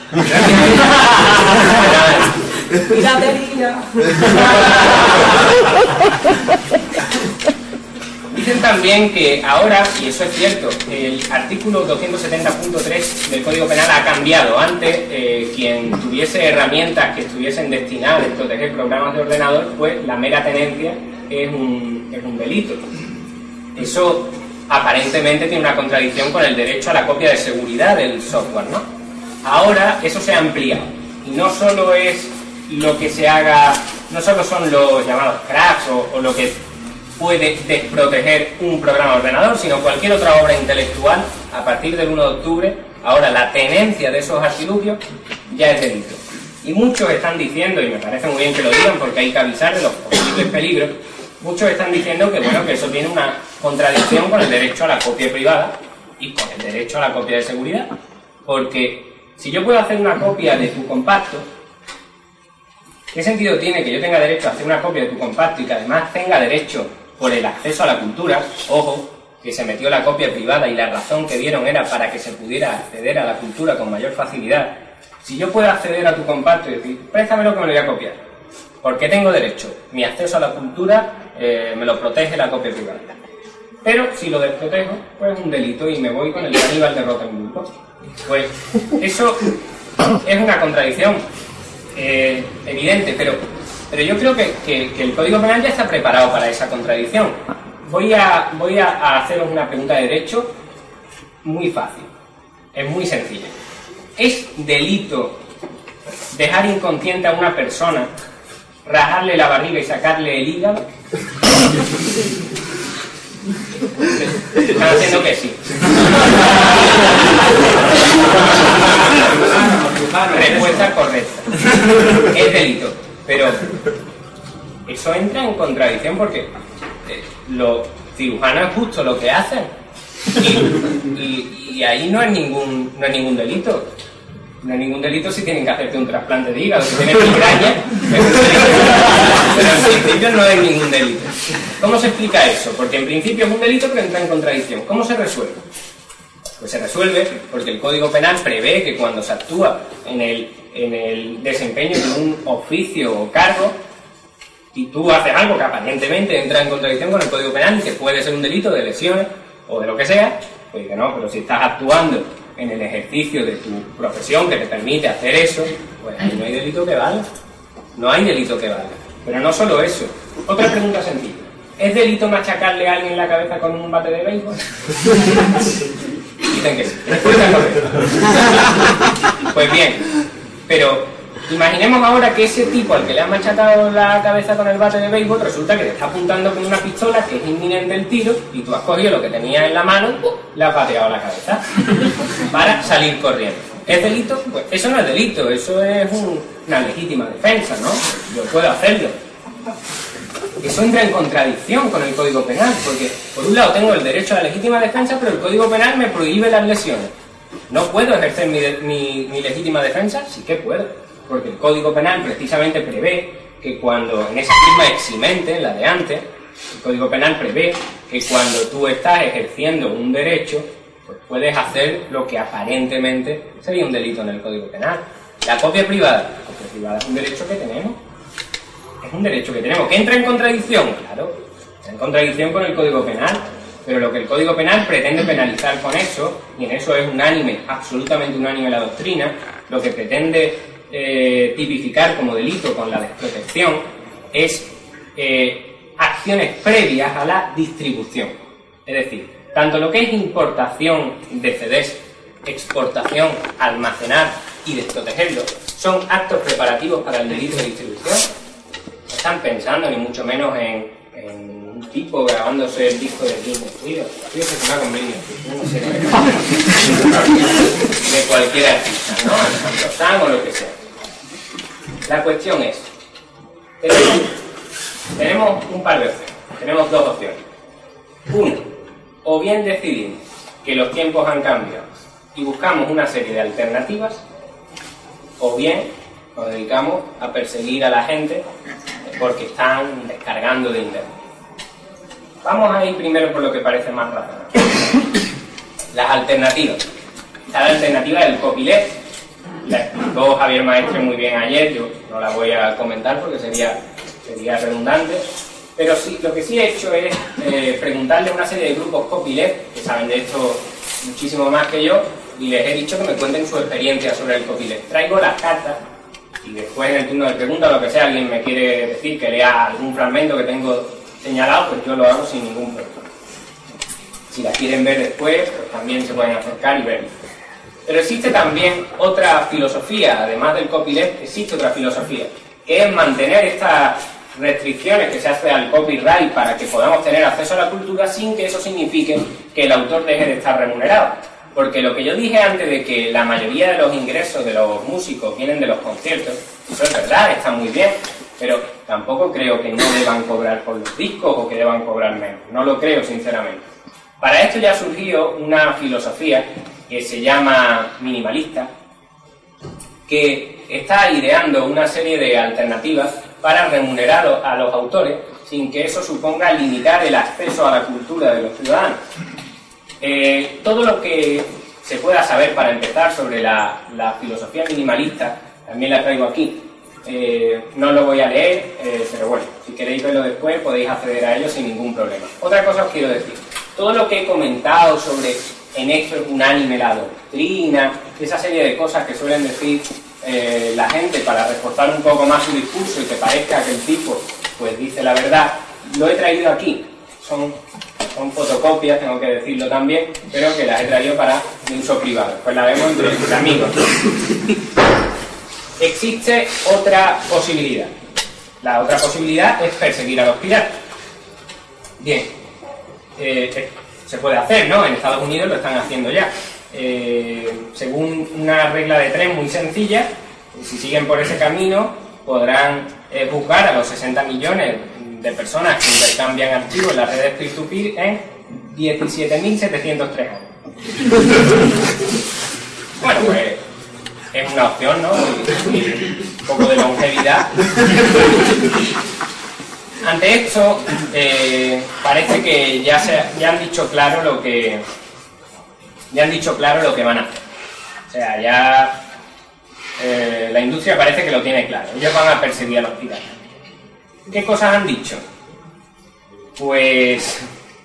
Dicen también que ahora, y eso es cierto, el artículo 270.3 del Código Penal ha cambiado. Antes, quien tuviese herramientas que estuviesen destinadas a proteger programas de ordenador, pues la mera tenencia es un delito. Eso aparentemente tiene una contradicción con el derecho a la copia de seguridad del software, ¿no? Ahora eso se ha ampliado y no solo es lo que se haga, no solo son los llamados cracks o lo que puede desproteger un programa de ordenador, sino cualquier otra obra intelectual. A partir del 1 de octubre, ahora la tenencia de esos artilugios ya es delito. Y muchos están diciendo, y me parece muy bien que lo digan porque hay que avisar de los posibles peligros, muchos están diciendo que bueno, que eso tiene una contradicción con el derecho a la copia privada y con el derecho a la copia de seguridad. Porque si yo puedo hacer una copia de tu compacto, ¿qué sentido tiene que yo tenga derecho a hacer una copia de tu compacto y que además tenga derecho por el acceso a la cultura? Ojo, que se metió la copia privada y la razón que dieron era para que se pudiera acceder a la cultura con mayor facilidad. Si yo puedo acceder a tu compacto y decir, préstamelo que me lo voy a copiar, ¿por qué tengo derecho? Mi acceso a la cultura me lo protege la copia privada. Pero si lo desprotejo, pues es un delito y me voy con el caníbal de Rotenburgo. Pues eso es una contradicción evidente, pero yo creo que el Código Penal ya está preparado para esa contradicción. Voy a haceros una pregunta de derecho muy fácil, es muy sencilla. ¿Es delito dejar inconsciente a una persona, rajarle la barriga y sacarle el hígado? Están haciendo que sí. Respuesta correcta. Es delito. Pero eso entra en contradicción porque los cirujanos es justo lo que hacen y ahí no es ningún delito. No hay ningún delito si tienen que hacerte un trasplante de hígado, si tienes migraña, es un delito. Pero en principio no hay ningún delito. ¿Cómo se explica eso? Porque en principio es un delito pero entra en contradicción. ¿Cómo se resuelve? Pues se resuelve porque el Código Penal prevé que cuando se actúa en el desempeño de un oficio o cargo y tú haces algo que aparentemente entra en contradicción con el Código Penal y que puede ser un delito de lesiones o de lo que sea, pues que no, pero si estás actuando en el ejercicio de tu profesión que te permite hacer eso, pues ahí no hay delito que valga. No hay delito que valga. Pero no solo eso. Otra pregunta sencilla. ¿Es delito machacarle a alguien en la cabeza con un bate de béisbol? Dicen que sí. Respuesta correcta. Pues bien, pero imaginemos ahora que ese tipo al que le han machacado la cabeza con el bate de béisbol resulta que te está apuntando con una pistola que es inminente el tiro y tú has cogido lo que tenías en la mano y le has bateado la cabeza para salir corriendo. ¿Es delito? Pues eso no es delito, eso es una legítima defensa, ¿no? Yo puedo hacerlo. Eso entra en contradicción con el Código Penal, porque por un lado tengo el derecho a la legítima defensa, pero el Código Penal me prohíbe las lesiones. ¿No puedo ejercer mi legítima defensa? Sí que puedo, porque el Código Penal precisamente prevé que cuando, en esa misma eximente, la de antes, el Código Penal prevé que cuando tú estás ejerciendo un derecho, pues puedes hacer lo que aparentemente sería un delito en el Código Penal. La copia privada. La copia privada es un derecho que tenemos. Es un derecho que tenemos. ¿Que entra en contradicción? Claro, entra en contradicción con el Código Penal, pero lo que el Código Penal pretende penalizar con eso, y en eso es unánime, absolutamente unánime la doctrina, lo que pretende tipificar como delito con la desprotección es acciones previas a la distribución. Es decir, tanto lo que es importación de CDs, exportación, almacenar y desprotegerlo, son actos preparativos para el delito de distribución. No están pensando ni mucho menos en un tipo grabándose el disco de Britney Spears. Tío, se suena con Britney Spears, no sé de cualquier artista, ¿no? Alejandro Sanz o lo que sea. La cuestión es, tenemos un par de opciones, tenemos dos opciones. Una, o bien decidimos que los tiempos han cambiado y buscamos una serie de alternativas, o bien nos dedicamos a perseguir a la gente porque están descargando de internet. Vamos a ir primero por lo que parece más razonable. Las alternativas. Está la alternativa del copyleft. La explicó Javier Maestre muy bien ayer, yo no la voy a comentar porque sería redundante. Pero sí, lo que sí he hecho es preguntarle a una serie de grupos copyleft que saben de esto muchísimo más que yo y les he dicho que me cuenten su experiencia sobre el copyleft. Traigo las cartas y después en el turno de preguntas, lo que sea, alguien me quiere decir que lea algún fragmento que tengo señalado, pues yo lo hago sin ningún problema. Si la quieren ver después, pues también se pueden acercar y verlo. Pero existe también otra filosofía, además del copyleft, existe otra filosofía, que es mantener estas restricciones que se hace al copyright para que podamos tener acceso a la cultura sin que eso signifique que el autor deje de estar remunerado. Porque lo que yo dije antes de que la mayoría de los ingresos de los músicos vienen de los conciertos, eso es verdad, está muy bien, pero tampoco creo que no deban cobrar por los discos o que deban cobrar menos. No lo creo, sinceramente. Para esto ya surgió una filosofía que se llama minimalista, que está ideando una serie de alternativas para remunerar a los autores sin que eso suponga limitar el acceso a la cultura de los ciudadanos. Todo lo que se pueda saber para empezar sobre la filosofía minimalista, también la traigo aquí. No lo voy a leer, pero bueno, si queréis verlo después podéis acceder a ello sin ningún problema. Otra cosa os quiero decir, todo lo que he comentado sobre en esto es unánime la doctrina, esa serie de cosas que suelen decir la gente para reforzar un poco más su discurso y que parezca que el tipo pues dice la verdad, lo he traído aquí. Son fotocopias, tengo que decirlo también, pero que las he traído para uso privado. Pues la vemos entre amigos. Existe otra posibilidad. La otra posibilidad es perseguir a los piratas. Bien, se puede hacer, ¿no? En Estados Unidos lo están haciendo ya. Según una regla de 3 muy sencilla, si siguen por ese camino podrán es buscar a los 60 millones de personas que intercambian archivos en las redes peer-to-peer en 17.703 años. Bueno, pues es una opción, ¿no? Y un poco de longevidad. Ante esto, parece que ya han dicho claro lo que van a hacer. O sea, ya la industria parece que lo tiene claro. Ellos van a perseguir a los piratas. ¿Qué cosas han dicho? Pues...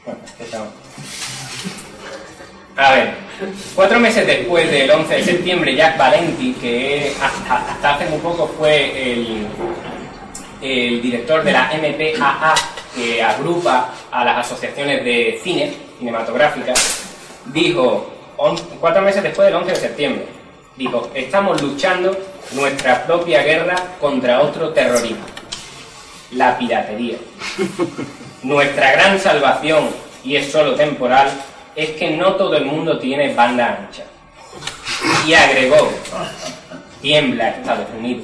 A ver, 4 meses después del 11 de septiembre, Jack Valenti, que hasta hace muy poco fue el director de la MPAA, que agrupa a las asociaciones de cine cinematográficas, dijo, 4 meses después del 11 de septiembre, dijo, estamos luchando nuestra propia guerra contra otro terrorismo, la piratería. Nuestra gran salvación, y es solo temporal, es que no todo el mundo tiene banda ancha. Y agregó, tiembla Estados Unidos.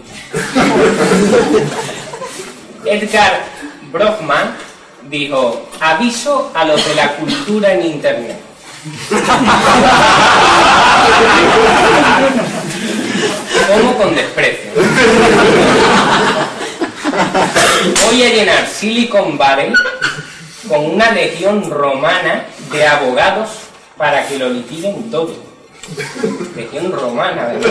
Edgar Brockman dijo, aviso a los de la cultura en Internet. Como con desprecio. Voy a llenar Silicon Valley con una legión romana de abogados para que lo litiguen todo. Legión romana, ¿verdad?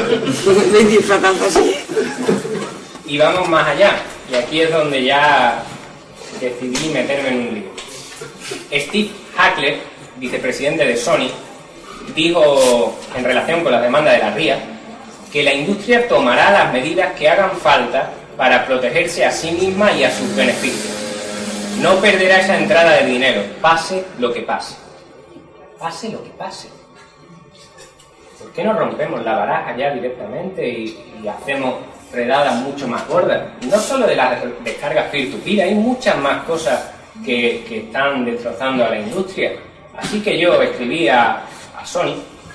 Y vamos más allá. Y aquí es donde ya decidí meterme en un lío. Steve Hackler, vicepresidente de Sony, dijo en relación con la demanda de la RIA que la industria tomará las medidas que hagan falta para protegerse a sí misma y a sus beneficios. No perderá esa entrada de dinero, pase lo que pase. Pase lo que pase. ¿Por qué no rompemos la baraja ya directamente y hacemos redadas mucho más gordas? Y no solo de las descargas peer-to-peer, hay muchas más cosas que están destrozando a la industria. Así que yo escribí a Sony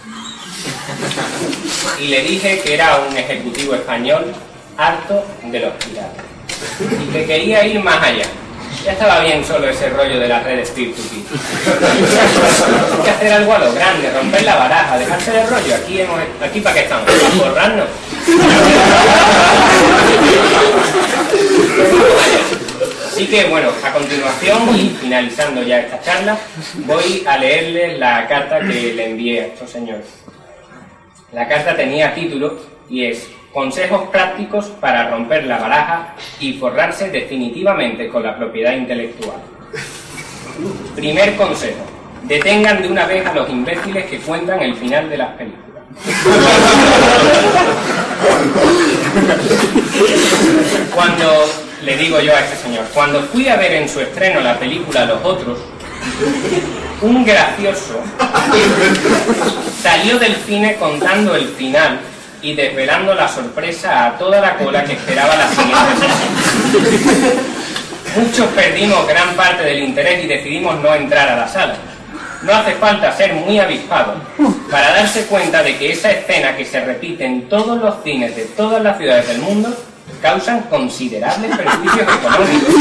y le dije que era un ejecutivo español harto de los piratas y que quería ir más allá. Ya estaba bien solo ese rollo de las redes peer-to-peer. Hay que hacer algo a lo grande, romper la baraja, dejarse de rollo. Aquí ¿para qué estamos? ¿Para forrarnos? Así que bueno, a continuación y finalizando ya esta charla, voy a leerles la carta que le envié a estos señores. La carta tenía título y es Consejos prácticos para romper la baraja y forrarse definitivamente con la propiedad intelectual. Primer consejo. Detengan de una vez a los imbéciles que cuentan el final de las películas. Cuando, le digo yo a este señor, cuando fui a ver en su estreno la película Los Otros, un gracioso salió del cine contando el final y desvelando la sorpresa a toda la cola que esperaba la siguiente sesión. Muchos perdimos gran parte del interés y decidimos no entrar a la sala. No hace falta ser muy avispado para darse cuenta de que esa escena que se repite en todos los cines de todas las ciudades del mundo causan considerables perjuicios económicos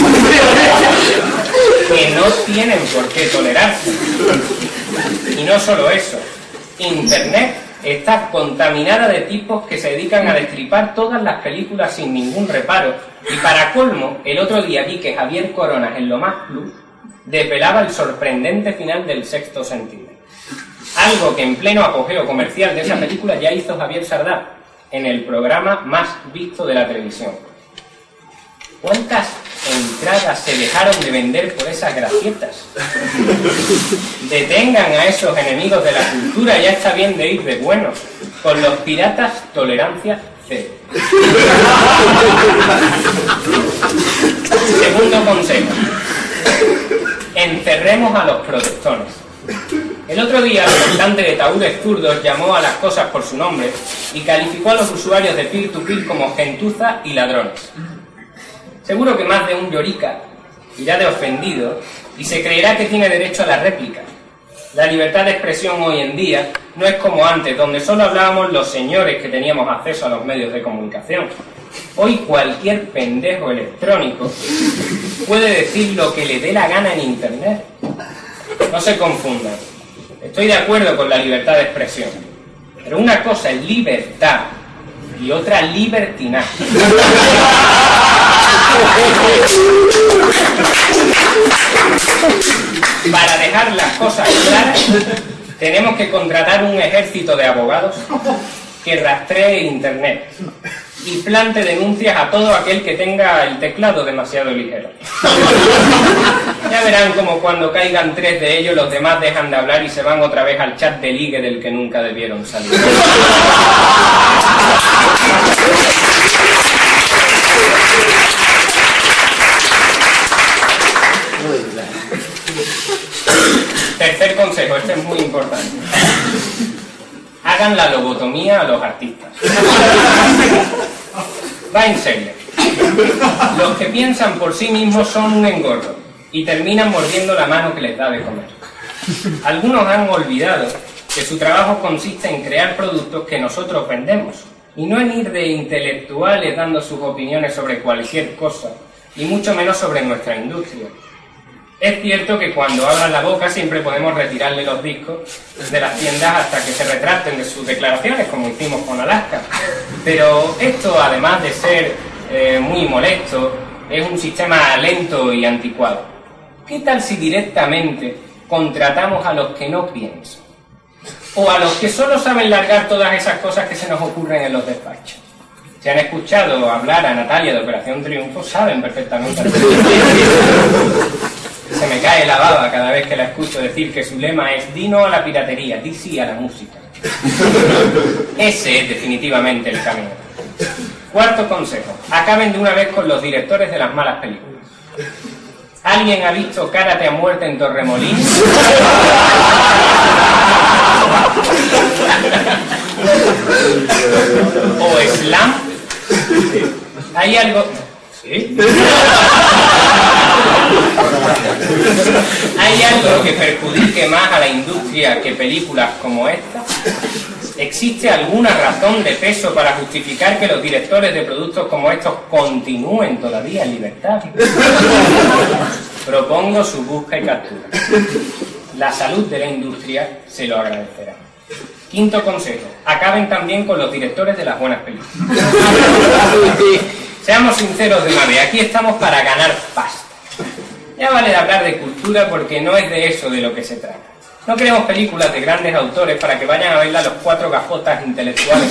que no tienen por qué tolerarse. Y no solo eso, Internet está contaminada de tipos que se dedican a destripar todas las películas sin ningún reparo. Y para colmo, el otro día vi que Javier Coronas en Lo Más Plus desvelaba el sorprendente final del Sexto Sentido. Algo que en pleno apogeo comercial de esa película ya hizo Javier Sardá en el programa más visto de la televisión. ¿Cuántas entradas se dejaron de vender por esas gracietas? Detengan a esos enemigos de la cultura, ya está bien de ir de buenos. Con los piratas, tolerancia cero. Segundo consejo. Encerremos a los protectores. El otro día, el representante de Taúdes Zurdos llamó a las cosas por su nombre y calificó a los usuarios de peer-to-peer como gentuza y ladrones. Seguro que más de un llorica irá de ofendido y se creerá que tiene derecho a la réplica. La libertad de expresión hoy en día no es como antes, donde solo hablábamos los señores que teníamos acceso a los medios de comunicación. Hoy cualquier pendejo electrónico puede decir lo que le dé la gana en Internet. No se confundan. Estoy de acuerdo con la libertad de expresión. Pero una cosa es libertad y otra libertinaje. Para dejar las cosas claras, tenemos que contratar un ejército de abogados que rastree Internet y plante denuncias a todo aquel que tenga el teclado demasiado ligero. Ya verán como cuando caigan 3 de ellos, los demás dejan de hablar y se van otra vez al chat de ligue del que nunca debieron salir. Tercer consejo, este es muy importante. Hagan la lobotomía a los artistas. Va en serio. Los que piensan por sí mismos son un engorro y terminan mordiendo la mano que les da de comer. Algunos han olvidado que su trabajo consiste en crear productos que nosotros vendemos y no en ir de intelectuales dando sus opiniones sobre cualquier cosa y mucho menos sobre nuestra industria. Es cierto que cuando abran la boca siempre podemos retirarle los discos de las tiendas hasta que se retracten de sus declaraciones, como hicimos con Alaska. Pero esto, además de ser muy molesto, es un sistema lento y anticuado. ¿Qué tal si directamente contratamos a los que no piensan? O a los que solo saben largar todas esas cosas que se nos ocurren en los despachos. Si han escuchado hablar a Natalia de Operación Triunfo, saben perfectamente. Se me cae la baba cada vez que la escucho decir que su lema es "di no a la piratería, di sí a la música". Ese es definitivamente el camino. Cuarto consejo, acaben de una vez con los directores de las malas películas. ¿Alguien ha visto Karate a muerte en Torremolinos? ¿O Slam? ¿Hay algo...? ¿Sí? ¿Hay algo que perjudique más a la industria que películas como esta? ¿Existe alguna razón de peso para justificar que los directores de productos como estos continúen todavía en libertad? Propongo su busca y captura. La salud de la industria se lo agradecerá. Quinto consejo, acaben también con los directores de las buenas películas. Seamos sinceros de una vez, aquí estamos para ganar pasta. Ya vale de hablar de cultura porque no es de eso de lo que se trata. No queremos películas de grandes autores para que vayan a verla los 4 gafotas intelectuales.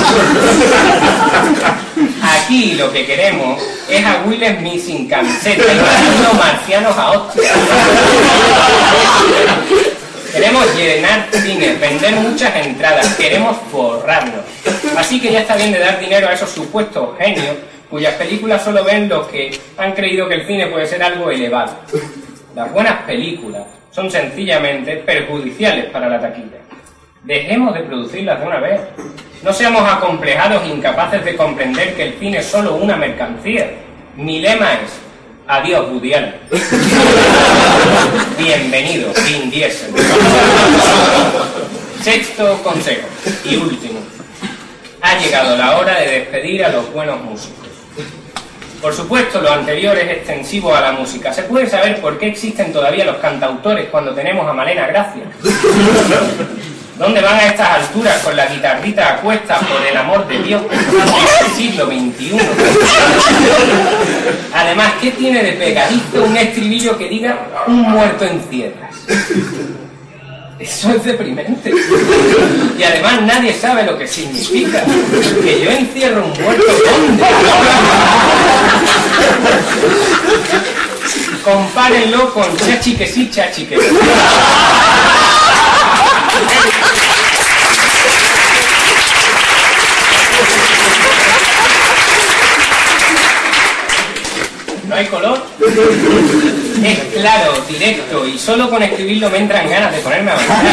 Aquí lo que queremos es a Will Smith sin camiseta y matando marcianos a hostias. Queremos llenar cines, vender muchas entradas, queremos forrarnos. Así que ya está bien de dar dinero a esos supuestos genios cuyas películas solo ven los que han creído que el cine puede ser algo elevado. Las buenas películas son sencillamente perjudiciales para la taquilla. Dejemos de producirlas de una vez. No seamos acomplejados e incapaces de comprender que el cine es solo una mercancía. Mi lema es: adiós, Woody Allen. Bienvenido, Vin Diesel. Sexto consejo y último. Ha llegado la hora de despedir a los buenos músicos. Por supuesto, lo anterior es extensivo a la música. ¿Se puede saber por qué existen todavía los cantautores cuando tenemos a Malena Gracia? ¿Dónde van a estas alturas con la guitarrita a cuestas, por el amor de Dios, en el siglo XXI? Además, ¿qué tiene de pegadizo un estribillo que diga "un muerto encierras"? Eso es deprimente. Y además nadie sabe lo que significa. Que yo encierro un muerto, ¿dónde? Compárenlo con Chachi que sí, Chachi que no. ¿No hay color? Es claro, directo, y solo con escribirlo me entran ganas de ponerme a bailar.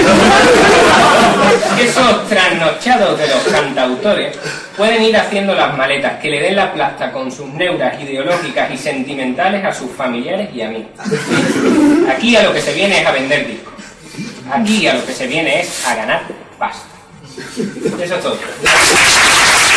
Esos trasnochados de los cantautores pueden ir haciendo las maletas que le den la plasta con sus neuras ideológicas y sentimentales a sus familiares y amigos. Aquí a lo que se viene es a vender discos. Aquí a lo que se viene es a ganar pasta. Eso es todo.